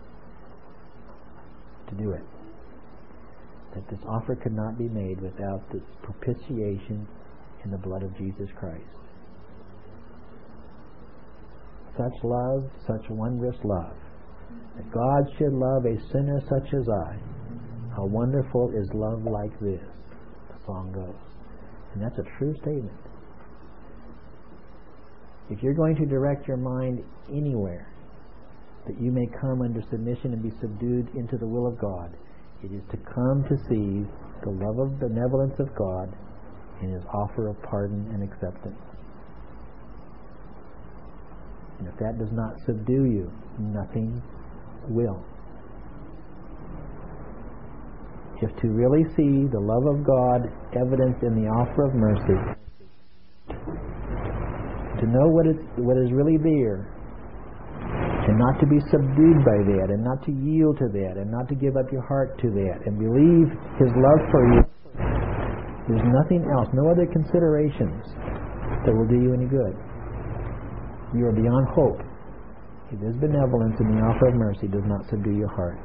to do it. That this offer could not be made without this propitiation in the blood of Jesus Christ. Such love, such wondrous love, that God should love a sinner such as I. How wonderful is love like this, the song goes. And that's a true statement. If you're going to direct your mind anywhere that you may come under submission and be subdued into the will of God, it is to come to see the love of benevolence of God in His offer of pardon and acceptance. And if that does not subdue you, nothing will. If to really see the love of God evidenced in the offer of mercy, to know what is, what is really there, and not to be subdued by that, and not to yield to that, and not to give up your heart to that, and believe His love for you, there's nothing else, no other considerations that will do you any good. You are beyond hope if His benevolence in the offer of mercy does not subdue your heart.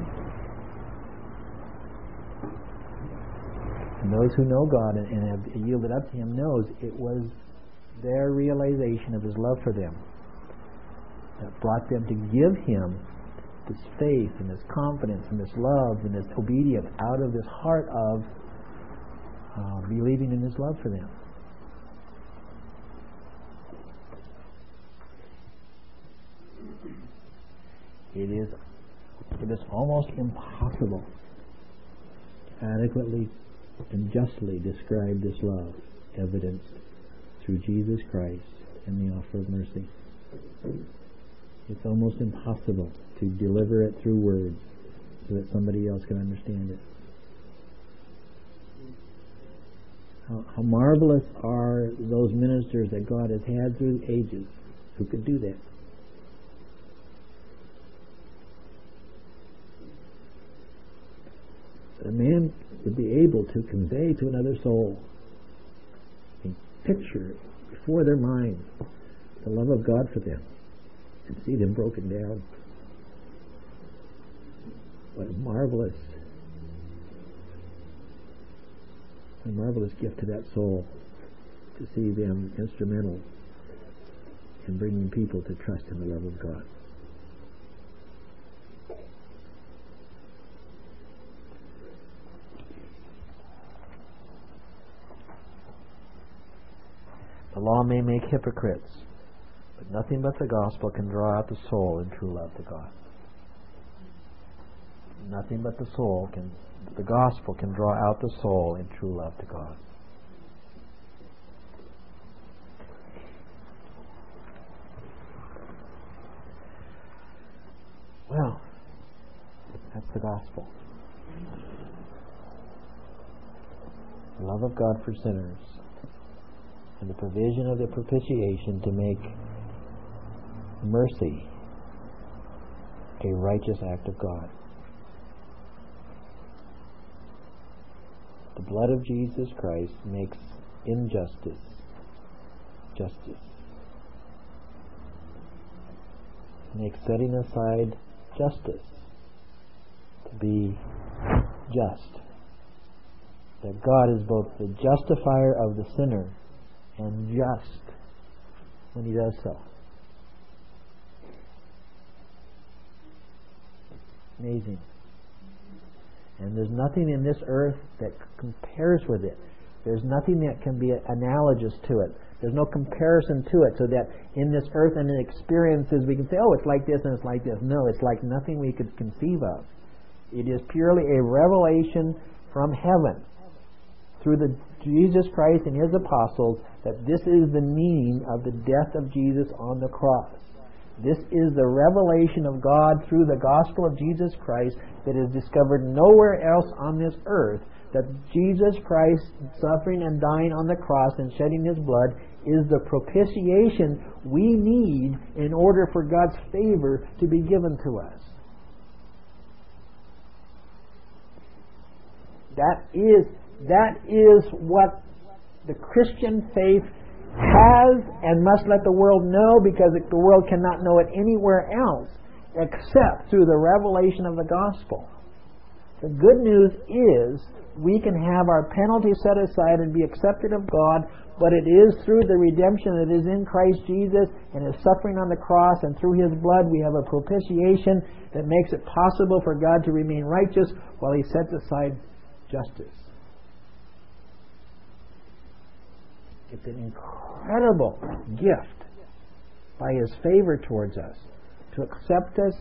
And those who know God and, and have yielded up to Him knows it was their realization of His love for them that brought them to give Him this faith and this confidence and this love and this obedience out of this heart of uh, believing in His love for them. It is, it is almost impossible to adequately and justly describe this love evidenced through Jesus Christ and the offer of mercy. It's almost impossible to deliver it through words so that somebody else can understand it. How, how marvelous are those ministers that God has had through the ages who could do that. A man would be able to convey to another soul and picture before their mind the love of God for them and see them broken down. What a marvelous, a marvelous gift to that soul to see them instrumental in bringing people to trust in the love of God. The law may make hypocrites, but nothing but the gospel can draw out the soul in true love to God. Nothing but the soul can, the gospel can draw out the soul in true love to God. the gospel. The love of God for sinners and the provision of the propitiation to make mercy a righteous act of God. The blood of Jesus Christ makes injustice justice. Makes setting aside justice to be just. That God is both the justifier of the sinner and just when He does so. Amazing. And there's nothing in this earth that compares with it. There's nothing that can be analogous to it. There's no comparison to it, so that in this earth and in experiences we can say, oh, it's like this and it's like this. No, it's like nothing we could conceive of. It is purely a revelation from heaven through the Jesus Christ and His apostles that this is the meaning of the death of Jesus on the cross. This is the revelation of God through the gospel of Jesus Christ that is discovered nowhere else on this earth, that Jesus Christ suffering and dying on the cross and shedding His blood is the propitiation we need in order for God's favor to be given to us. That is, that is what the Christian faith has and must let the world know, because the world cannot know it anywhere else except through the revelation of the gospel. The good news is we can have our penalty set aside and be accepted of God, but it is through the redemption that is in Christ Jesus and His suffering on the cross, and through His blood we have a propitiation that makes it possible for God to remain righteous while He sets aside justice. It's an incredible gift by His favor towards us to accept us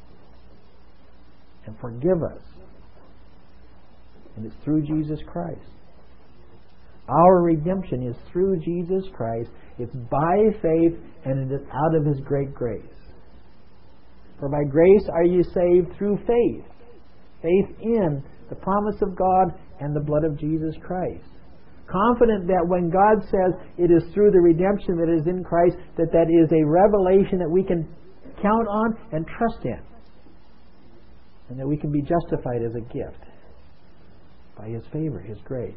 and forgive us. And it's through Jesus Christ. Our redemption is through Jesus Christ. It's by faith, and it is out of His great grace. For by grace are you saved through faith. Faith in the promise of God and the blood of Jesus Christ. Confident that when God says it is through the redemption that is in Christ, that that is a revelation that we can count on and trust in. And that we can be justified as a gift by His favor, His grace.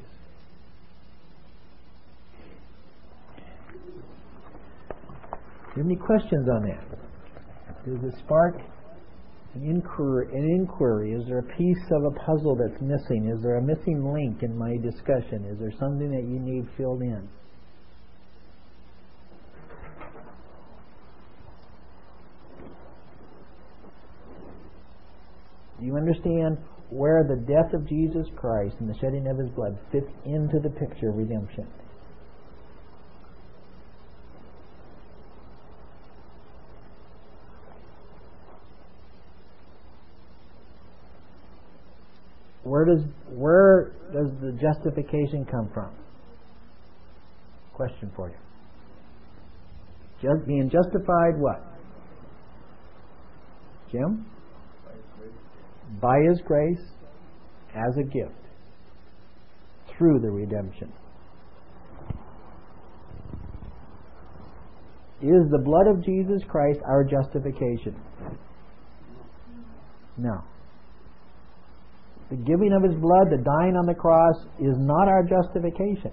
Do you have any questions on that? Does it spark an inquiry, an inquiry? Is there a piece of a puzzle that's missing? Is there a missing link in my discussion? Is there something that you need filled in? Do you understand where the death of Jesus Christ and the shedding of His blood fits into the picture of redemption? Where does where does the justification come from? Question for you. Just being justified what? Jim? By His grace as a gift through the redemption. Is the blood of Jesus Christ our justification? No. The giving of His blood, the dying on the cross, is not our justification.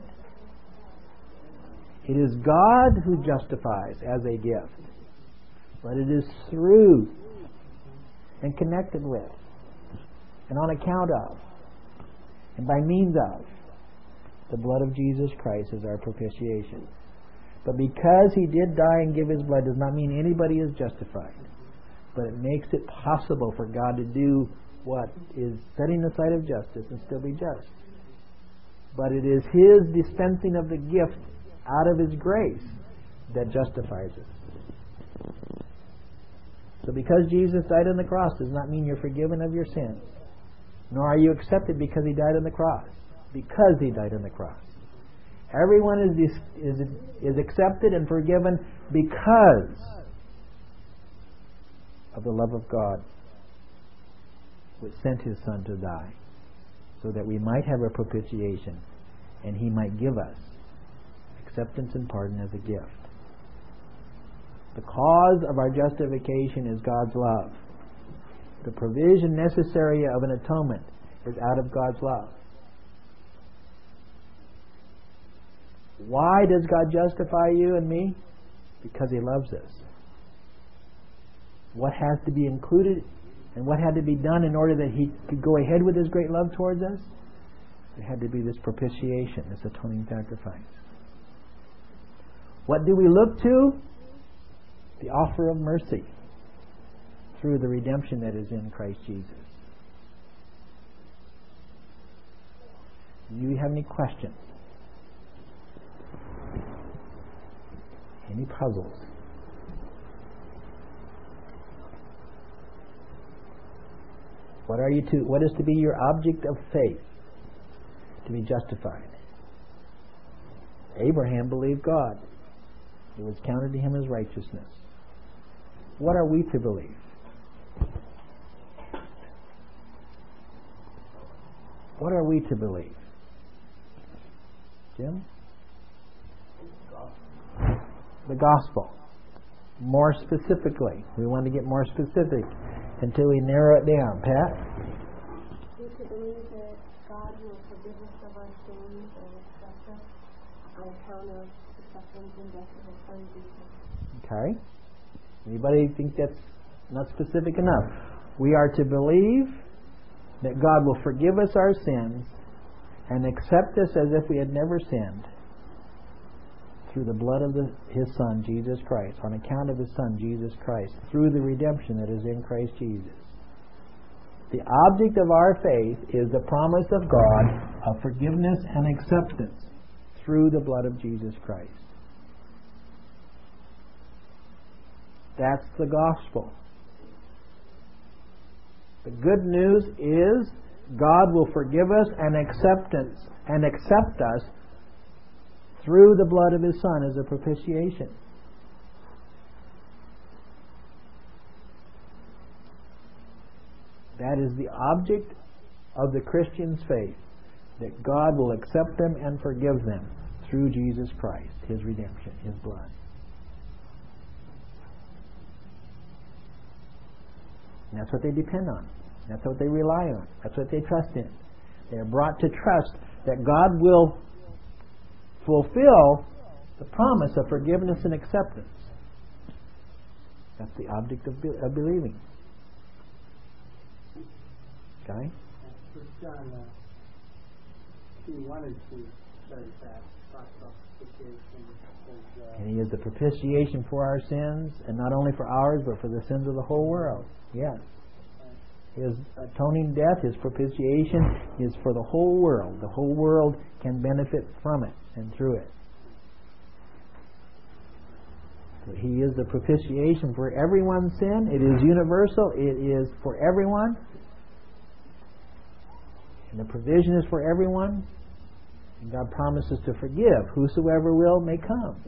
It is God who justifies as a gift. But it is through and connected with and on account of and by means of the blood of Jesus Christ as our propitiation. But because He did die and give His blood does not mean anybody is justified. But it makes it possible for God to do what is setting aside of justice and still be just. But it is His dispensing of the gift out of His grace that justifies us. So because Jesus died on the cross does not mean you're forgiven of your sins, nor are you accepted because He died on the cross. Because He died on the cross. Everyone is is is accepted and forgiven because of the love of God which sent his Son to die, so that we might have a propitiation, and he might give us acceptance and pardon as a gift. The cause of our justification is God's love. The provision necessary of an atonement is out of God's love. Why does God justify you and me? Because he loves us. What has to be included and what had to be done in order that he could go ahead with his great love towards us? There had to be this propitiation, this atoning sacrifice. What do we look to? The offer of mercy through the redemption that is in Christ Jesus. Do you have any questions? Any puzzles? What are you to? What is to be your object of faith to be justified? Abraham believed God. It was counted to him as righteousness. What are we to believe? What are we to believe? Jim? The gospel. More specifically. We want to get more specific until we narrow it down. Pat? We to believe that God will forgive us of our sins and accept us on account of the sufferings and death of his Son Jesus. Okay. Anybody think that's not specific enough? We are to believe that God will forgive us our sins and accept us as if we had never sinned through the blood of the, His Son, Jesus Christ, on account of His Son, Jesus Christ, through the redemption that is in Christ Jesus. The object of our faith is the promise of God of forgiveness and acceptance through the blood of Jesus Christ. That's the gospel. The good news is God will forgive us and acceptance and accept us through the blood of His Son as a propitiation. That is the object of the Christian's faith, that God will accept them and forgive them through Jesus Christ, His redemption, His blood. And that's what they depend on. That's what they rely on. That's what they trust in. They are brought to trust that God will fulfill the promise of forgiveness and acceptance. That's the object of, be- of believing. Okay? First John, uh, he wanted to study that, talk about propitiation. As, uh, And He is the propitiation for our sins, and not only for ours, but for the sins of the whole world. Yes. His atoning death, His propitiation, is for the whole world. The whole world can benefit from it and through it. So He is the propitiation for everyone's sin. It is universal. It is for everyone. And the provision is for everyone. And God promises to forgive. Whosoever will may come.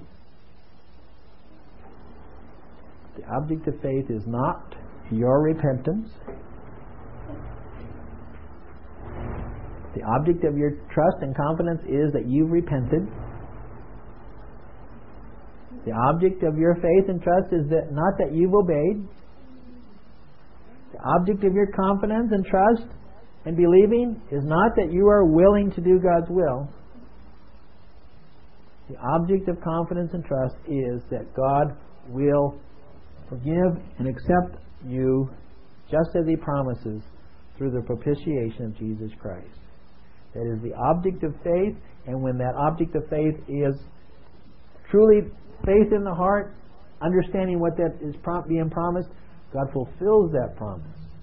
The object of faith is not your repentance. The object of your trust and confidence is that you've repented. The object of your faith and trust is that not that you've obeyed. The object of your confidence and trust and believing is not that you are willing to do God's will. The object of confidence and trust is that God will forgive and accept you just as He promises through the propitiation of Jesus Christ. That is the object of faith, and when that object of faith is truly faith in the heart, understanding what that is being promised, God fulfills that promise.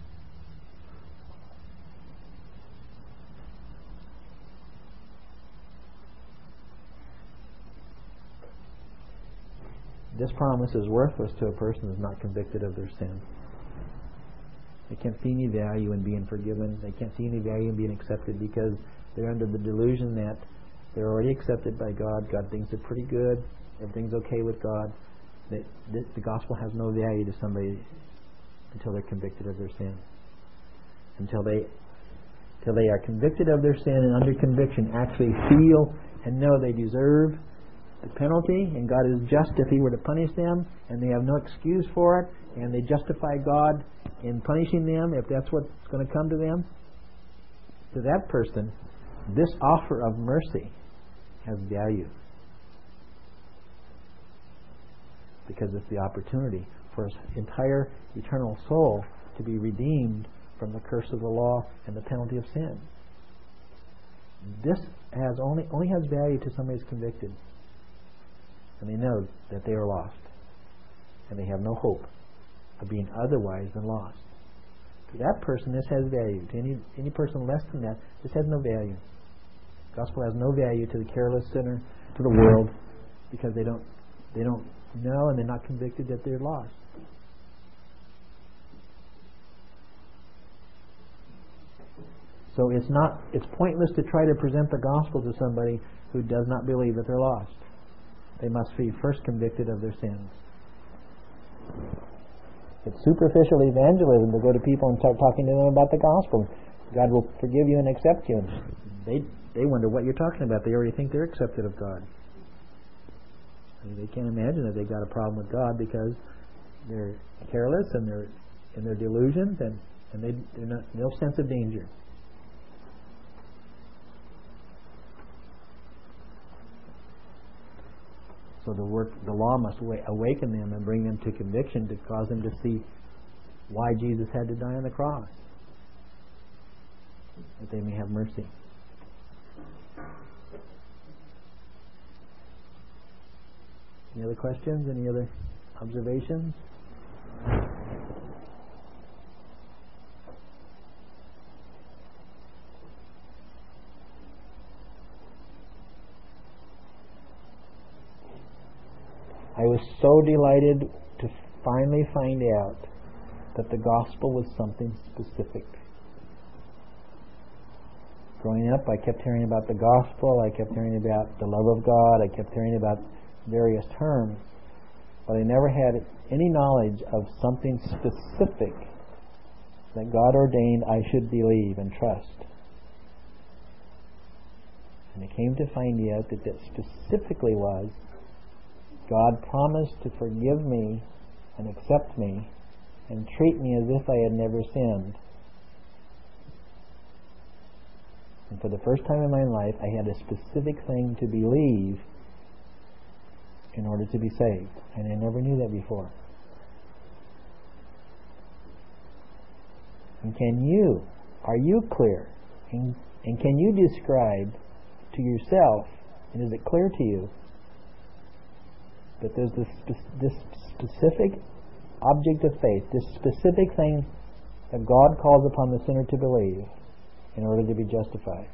This promise is worthless to a person who is not convicted of their sin. They can't see any value in being forgiven. They can't see any value in being accepted because they're under the delusion that they're already accepted by God. God thinks they're pretty good. Everything's okay with God. That the gospel has no value to somebody until they're convicted of their sin. until they till they are convicted of their sin, and under conviction actually feel and know they deserve the penalty, and God is just if He were to punish them, and they have no excuse for it, and they justify God in punishing them if that's what's going to come to them. To that person, this offer of mercy has value, because it's the opportunity for his entire eternal soul to be redeemed from the curse of the law and the penalty of sin. This has only only has value to somebody who's convicted, and they know that they are lost, and they have no hope of being otherwise than lost. To that person, this has value. To any any person less than that, this has no value. The gospel has no value to the careless sinner, to the world, because they don't they don't know, and they're not convicted that they're lost. So it's not it's pointless to try to present the gospel to somebody who does not believe that they're lost. They must be first convicted of their sins. It's superficial evangelism to go to people and start talking to them about the gospel. God will forgive you and accept you. They they wonder what you're talking about. They already think they're accepted of God. I mean, they can't imagine that they've got a problem with God because they're careless and they're in their delusions, and, and they they're not no sense of danger. So the work, the law must awaken them and bring them to conviction to cause them to see why Jesus had to die on the cross, that they may have mercy. Any other questions? Any other observations? I was so delighted to finally find out that the gospel was something specific. Growing up, I kept hearing about the gospel, I kept hearing about the love of God, I kept hearing about various terms, but I never had any knowledge of something specific that God ordained I should believe and trust. And I came to find out that that specifically was God promised to forgive me and accept me and treat me as if I had never sinned. And for the first time in my life, I had a specific thing to believe in order to be saved. And I never knew that before. And can you, are you clear? And, and can you describe to yourself, and is it clear to you, that there's this, this specific object of faith, this specific thing that God calls upon the sinner to believe in order to be justified?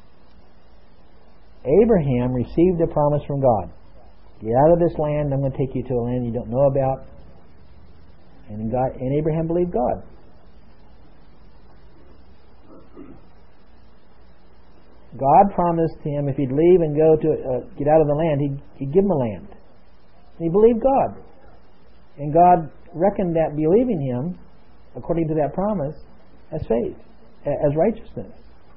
Abraham received a promise from God. Get out of this land, I'm going to take you to a land you don't know about. And God, and Abraham believed God. God promised him if he'd leave and go to uh, get out of the land, he'd, he'd give him a land. He believed God. And God reckoned that believing Him, according to that promise, as faith, as righteousness.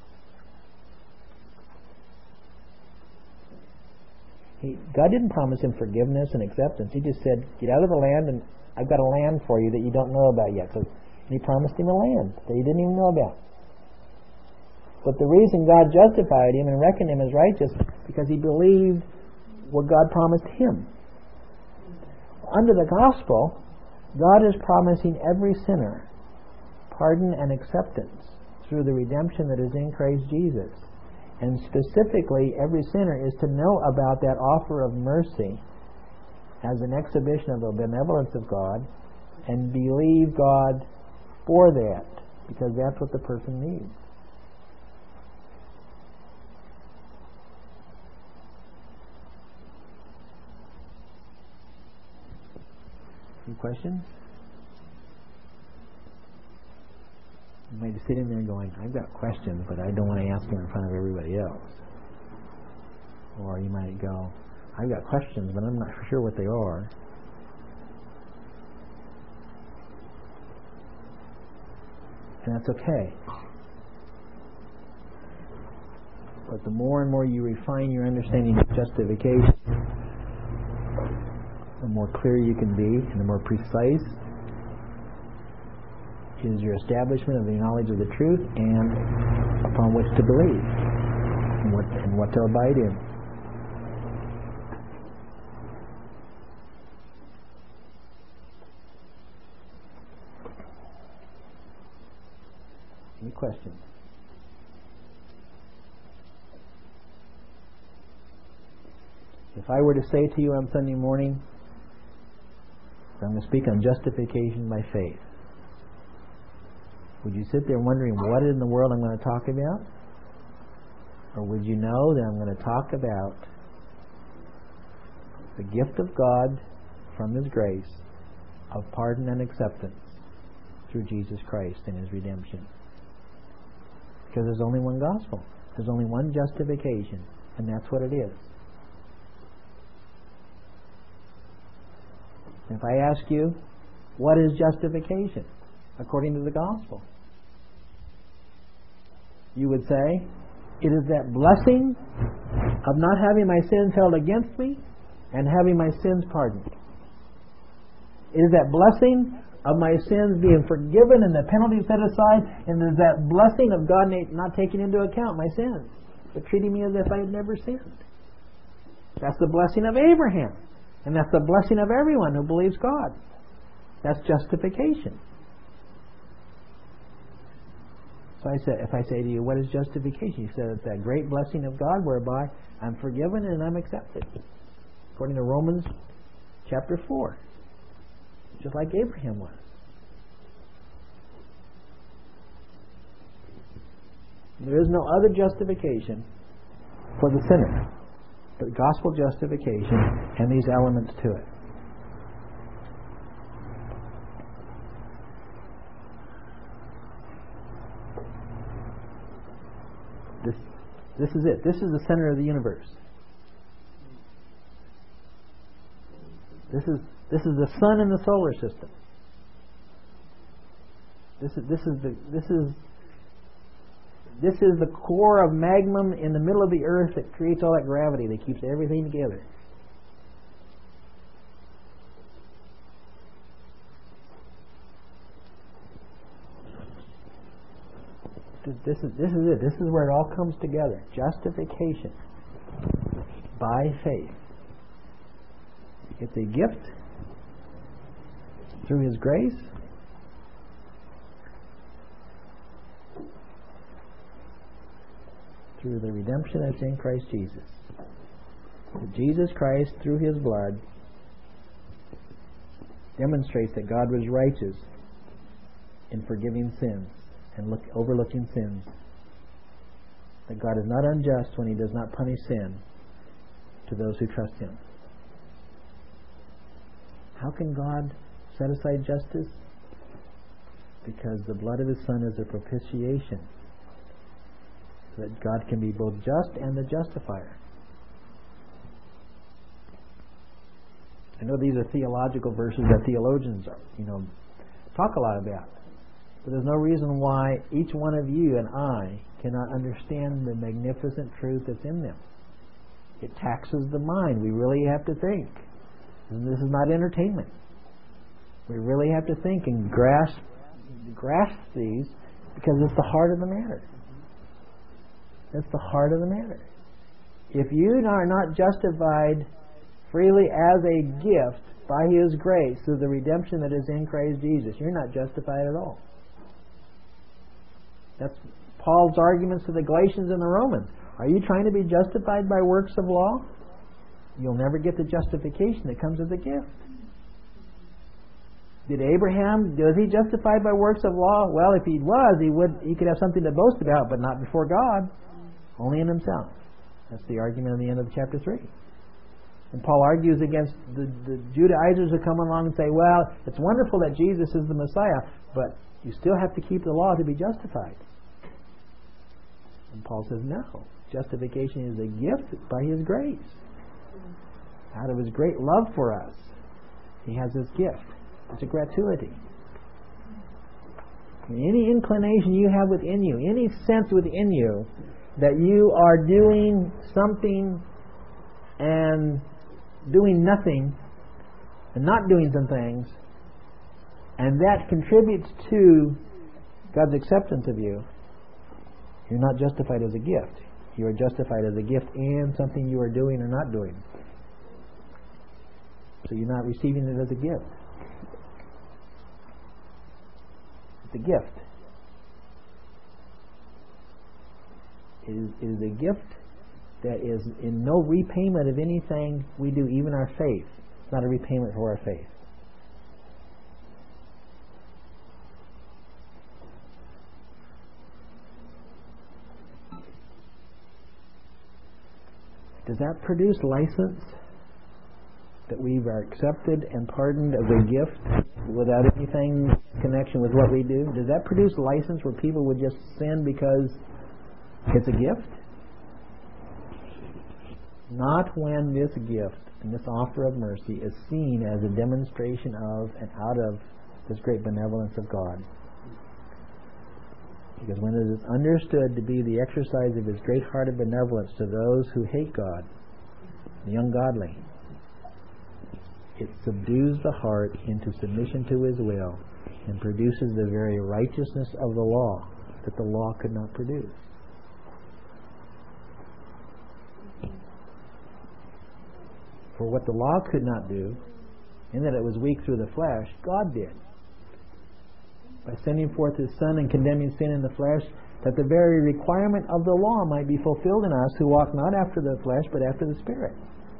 He, God didn't promise him forgiveness and acceptance. He just said, get out of the land and I've got a land for you that you don't know about yet. So, and He promised him a land that he didn't even know about. But the reason God justified him and reckoned him as righteous, because he believed what God promised him. Under the gospel, God is promising every sinner pardon and acceptance through the redemption that is in Christ Jesus. And specifically, every sinner is to know about that offer of mercy as an exhibition of the benevolence of God and believe God for that, because that's what the person needs. Any questions? You might be sitting there going, I've got questions, but I don't want to ask them in front of everybody else. Or you might go, I've got questions, but I'm not sure what they are. And that's okay. But the more and more you refine your understanding of justification, the more clear you can be and the more precise is your establishment of the knowledge of the truth and upon which to believe and what, and what to abide in. Any questions? If I were to say to you on Sunday morning, I'm going to speak on justification by faith, would you sit there wondering what in the world I'm going to talk about? Or would you know that I'm going to talk about the gift of God from His grace of pardon and acceptance through Jesus Christ and His redemption? Because there's only one gospel. There's only one justification, and that's what it is. If I ask you, what is justification according to the gospel? You would say, it is that blessing of not having my sins held against me and having my sins pardoned. It is that blessing of my sins being forgiven and the penalty set aside, and it is that blessing of God not taking into account my sins, but treating me as if I had never sinned. That's the blessing of Abraham. And that's the blessing of everyone who believes God. That's justification. So I said, if I say to you, what is justification? You said it's that great blessing of God whereby I'm forgiven and I'm accepted. According to Romans chapter four. Just like Abraham was. There is no other justification for the sinner but gospel justification and these elements to it. This, this is it. This is the center of the universe. This is this is the sun in the solar system. This is this is the this is This is the core of magma in the middle of the earth that creates all that gravity that keeps everything together. This is, this is it. This is where it all comes together. Justification by faith. It's a gift through His grace. Through the redemption that's in Christ Jesus. That Jesus Christ, through His blood, demonstrates that God was righteous in forgiving sins and look, overlooking sins. That God is not unjust when He does not punish sin to those who trust Him. How can God set aside justice? Because the blood of His Son is a propitiation, so that God can be both just and the justifier. I know these are theological verses that theologians, you know, talk a lot about. But there's no reason why each one of you and I cannot understand the magnificent truth that's in them. It taxes the mind. We really have to think. And this is not entertainment. We really have to think and grasp, grasp these, because it's the heart of the matter. That's the heart of the matter. If you are not justified freely as a gift by His grace through the redemption that is in Christ Jesus, you're not justified at all. That's Paul's arguments to the Galatians and the Romans. Are you trying to be justified by works of law? You'll never get the justification that comes as a gift. Did Abraham, was he justified by works of law? Well, if he was, he would. He could have something to boast about, but not before God. Only in himself. That's the argument at the end of chapter three. And Paul argues against the, the Judaizers who come along and say, well, it's wonderful that Jesus is the Messiah, but you still have to keep the law to be justified. And Paul says, no. Justification is a gift by His grace. Out of His great love for us, He has this gift. It's a gratuity. Any inclination you have within you, any sense within you that you are doing something and doing nothing and not doing some things, and that contributes to God's acceptance of you, you're not justified as a gift. You are justified as a gift and something you are doing or not doing. So you're not receiving it as a gift. It's a gift. It is, it is a gift that is in no repayment of anything we do, even our faith. It's not a repayment for our faith. Does that produce license? That we are accepted and pardoned as a gift without anything in connection with what we do? Does that produce license where people would just sin because it's a gift? Not when this gift and this offer of mercy is seen as a demonstration of and out of this great benevolence of God. Because when it is understood to be the exercise of His great-hearted benevolence to those who hate God, the ungodly, it subdues the heart into submission to His will and produces the very righteousness of the law that the law could not produce. For what the law could not do, in that it was weak through the flesh, God did. By sending forth His Son and condemning sin in the flesh, that the very requirement of the law might be fulfilled in us who walk not after the flesh, but after the Spirit.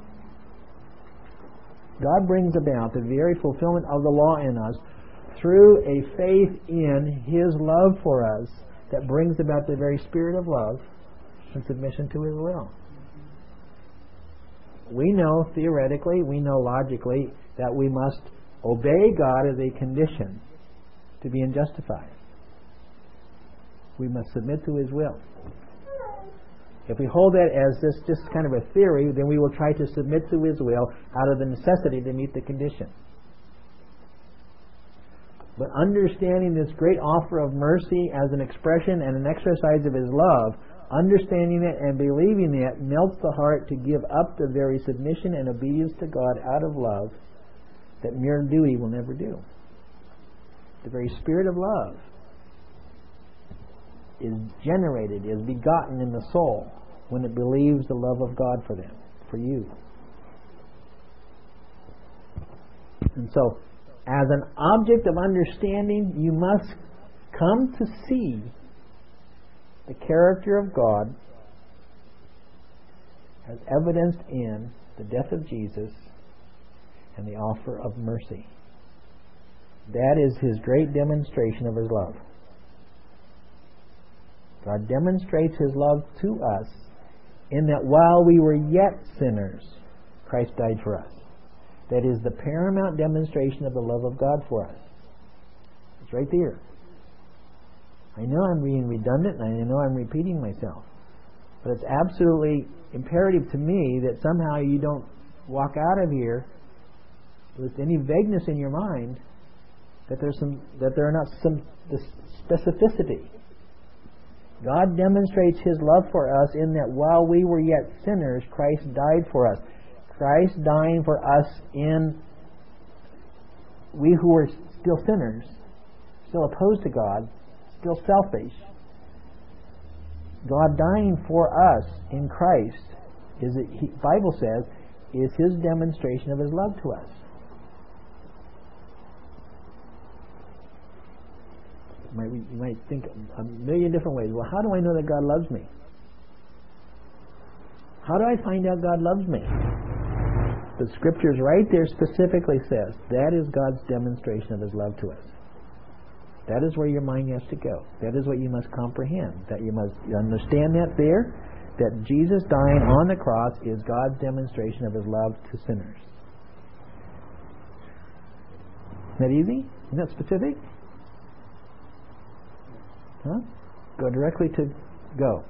God brings about the very fulfillment of the law in us through a faith in His love for us that brings about the very spirit of love and submission to His will. We know theoretically, we know logically that we must obey God as a condition to being justified. We must submit to His will. If we hold that as this just kind of a theory, then we will try to submit to His will out of the necessity to meet the condition. But understanding this great offer of mercy as an expression and an exercise of His love, understanding it and believing it melts the heart to give up the very submission and obedience to God out of love that mere duty will never do. The very spirit of love is generated, is begotten in the soul when it believes the love of God for them, for you. And so, as an object of understanding, you must come to see the character of God as evidenced in the death of Jesus and the offer of mercy. That is His great demonstration of His love. God demonstrates His love to us in that while we were yet sinners, Christ died for us. That is the paramount demonstration of the love of God for us. It's right there. I know I'm being redundant and I know I'm repeating myself, but it's absolutely imperative to me that somehow you don't walk out of here with any vagueness in your mind that there's some that there are not some specificity. God demonstrates His love for us in that while we were yet sinners, Christ died for us. Christ dying for us in we who were still sinners, still opposed to God, still selfish. God dying for us in Christ, is it, he, Bible says, is His demonstration of His love to us. You might, you might think a million different ways. Well, how do I know that God loves me? How do I find out God loves me? The Scriptures right there specifically says that is God's demonstration of His love to us. That is where your mind has to go. That is what you must comprehend. That you must understand that there, that Jesus dying on the cross is God's demonstration of His love to sinners. Isn't that easy? Isn't that specific? Huh? Go directly to go.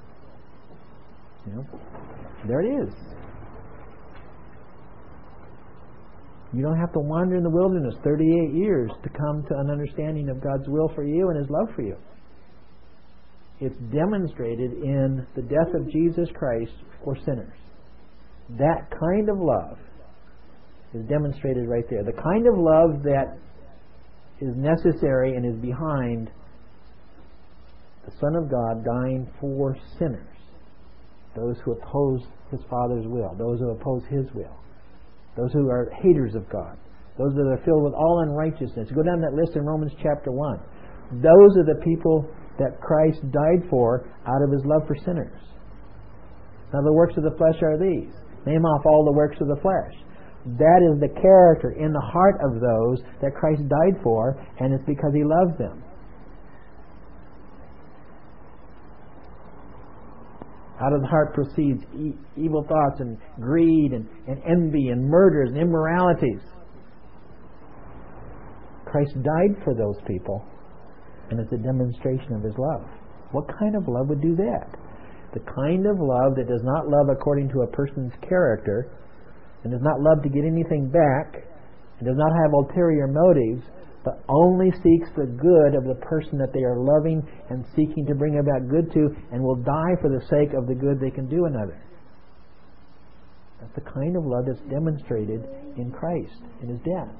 You know, there it is. You don't have to wander in the wilderness thirty-eight years to come to an understanding of God's will for you and His love for you. It's demonstrated in the death of Jesus Christ for sinners. That kind of love is demonstrated right there. The kind of love that is necessary and is behind the Son of God dying for sinners. Those who oppose His Father's will. Those who oppose His will. Those who are haters of God. Those that are filled with all unrighteousness. Go down that list in Romans chapter one. Those are the people that Christ died for out of His love for sinners. Now the works of the flesh are these. Name off all the works of the flesh. That is the character in the heart of those that Christ died for, and it's because He loves them. Out of the heart proceeds e- evil thoughts and greed and, and envy and murders and immoralities. Christ died for those people, and it's a demonstration of His love. What kind of love would do that? The kind of love that does not love according to a person's character, and does not love to get anything back, and does not have ulterior motives, but only seeks the good of the person that they are loving and seeking to bring about good to, and will die for the sake of the good they can do another. That's the kind of love that's demonstrated in Christ, in His death.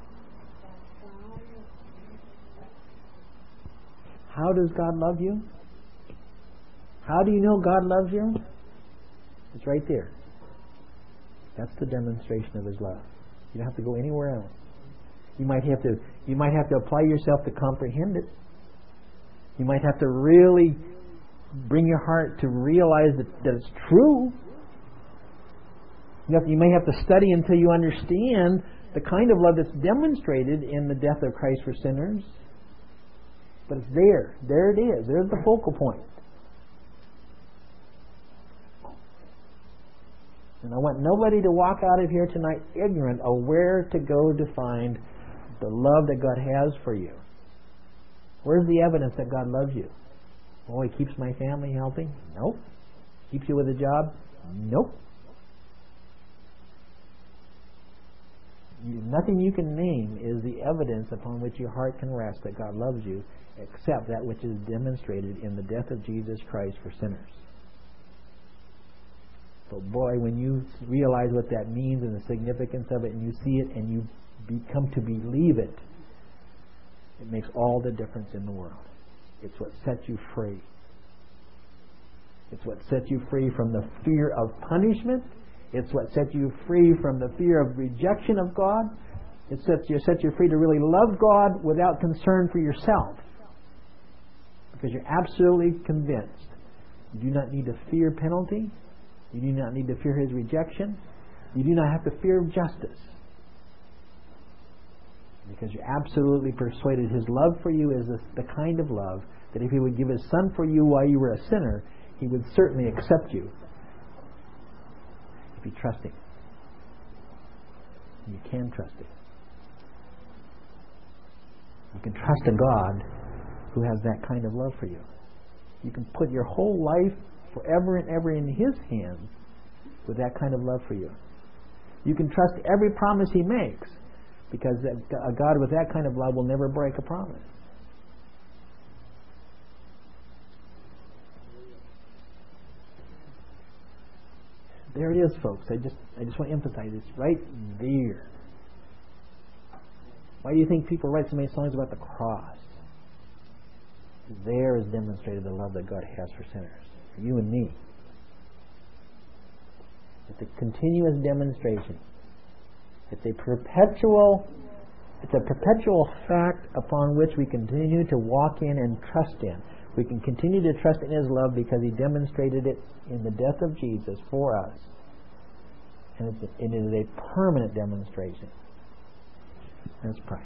How does God love you? How do you know God loves you? It's right there. That's the demonstration of His love. You don't have to go anywhere else. You might have to you might have to apply yourself to comprehend it. You might have to really bring your heart to realize that, that it's true. You, have, you may have to study until you understand the kind of love that's demonstrated in the death of Christ for sinners. But it's there. There it is. There's the focal point. And I want nobody to walk out of here tonight ignorant of where to go to find the love that God has for you. Where's the evidence that God loves you? Oh, He keeps my family healthy? Nope. Keeps you with a job? Nope. You, nothing you can name is the evidence upon which your heart can rest that God loves you, except that which is demonstrated in the death of Jesus Christ for sinners. But boy, when you realize what that means and the significance of it, and you see it and you become to believe it, it makes all the difference in the world. It's what sets you free. It's what sets you free from the fear of punishment. It's what sets you free from the fear of rejection of God. It sets you, sets you free to really love God without concern for yourself. Because you're absolutely convinced you do not need to fear penalty. You do not need to fear His rejection. You do not have to fear justice. Because you're absolutely persuaded His love for you is the, the kind of love that if He would give His Son for you while you were a sinner, He would certainly accept you. If you trust Him. You can trust Him. You can trust a God who has that kind of love for you. You can put your whole life forever and ever in His hands with that kind of love for you. You can trust every promise He makes, because a God with that kind of love will never break a promise. There it is, folks. I just I just want to emphasize it's right there. Why do you think people write so many songs about the cross? There is demonstrated the love that God has for sinners, for you and me. It's a continuous demonstration. It's a perpetual it's a perpetual fact upon which we continue to walk in and trust in. We can continue to trust in His love because He demonstrated it in the death of Jesus for us. And it's a, it is a permanent demonstration. Let's pray.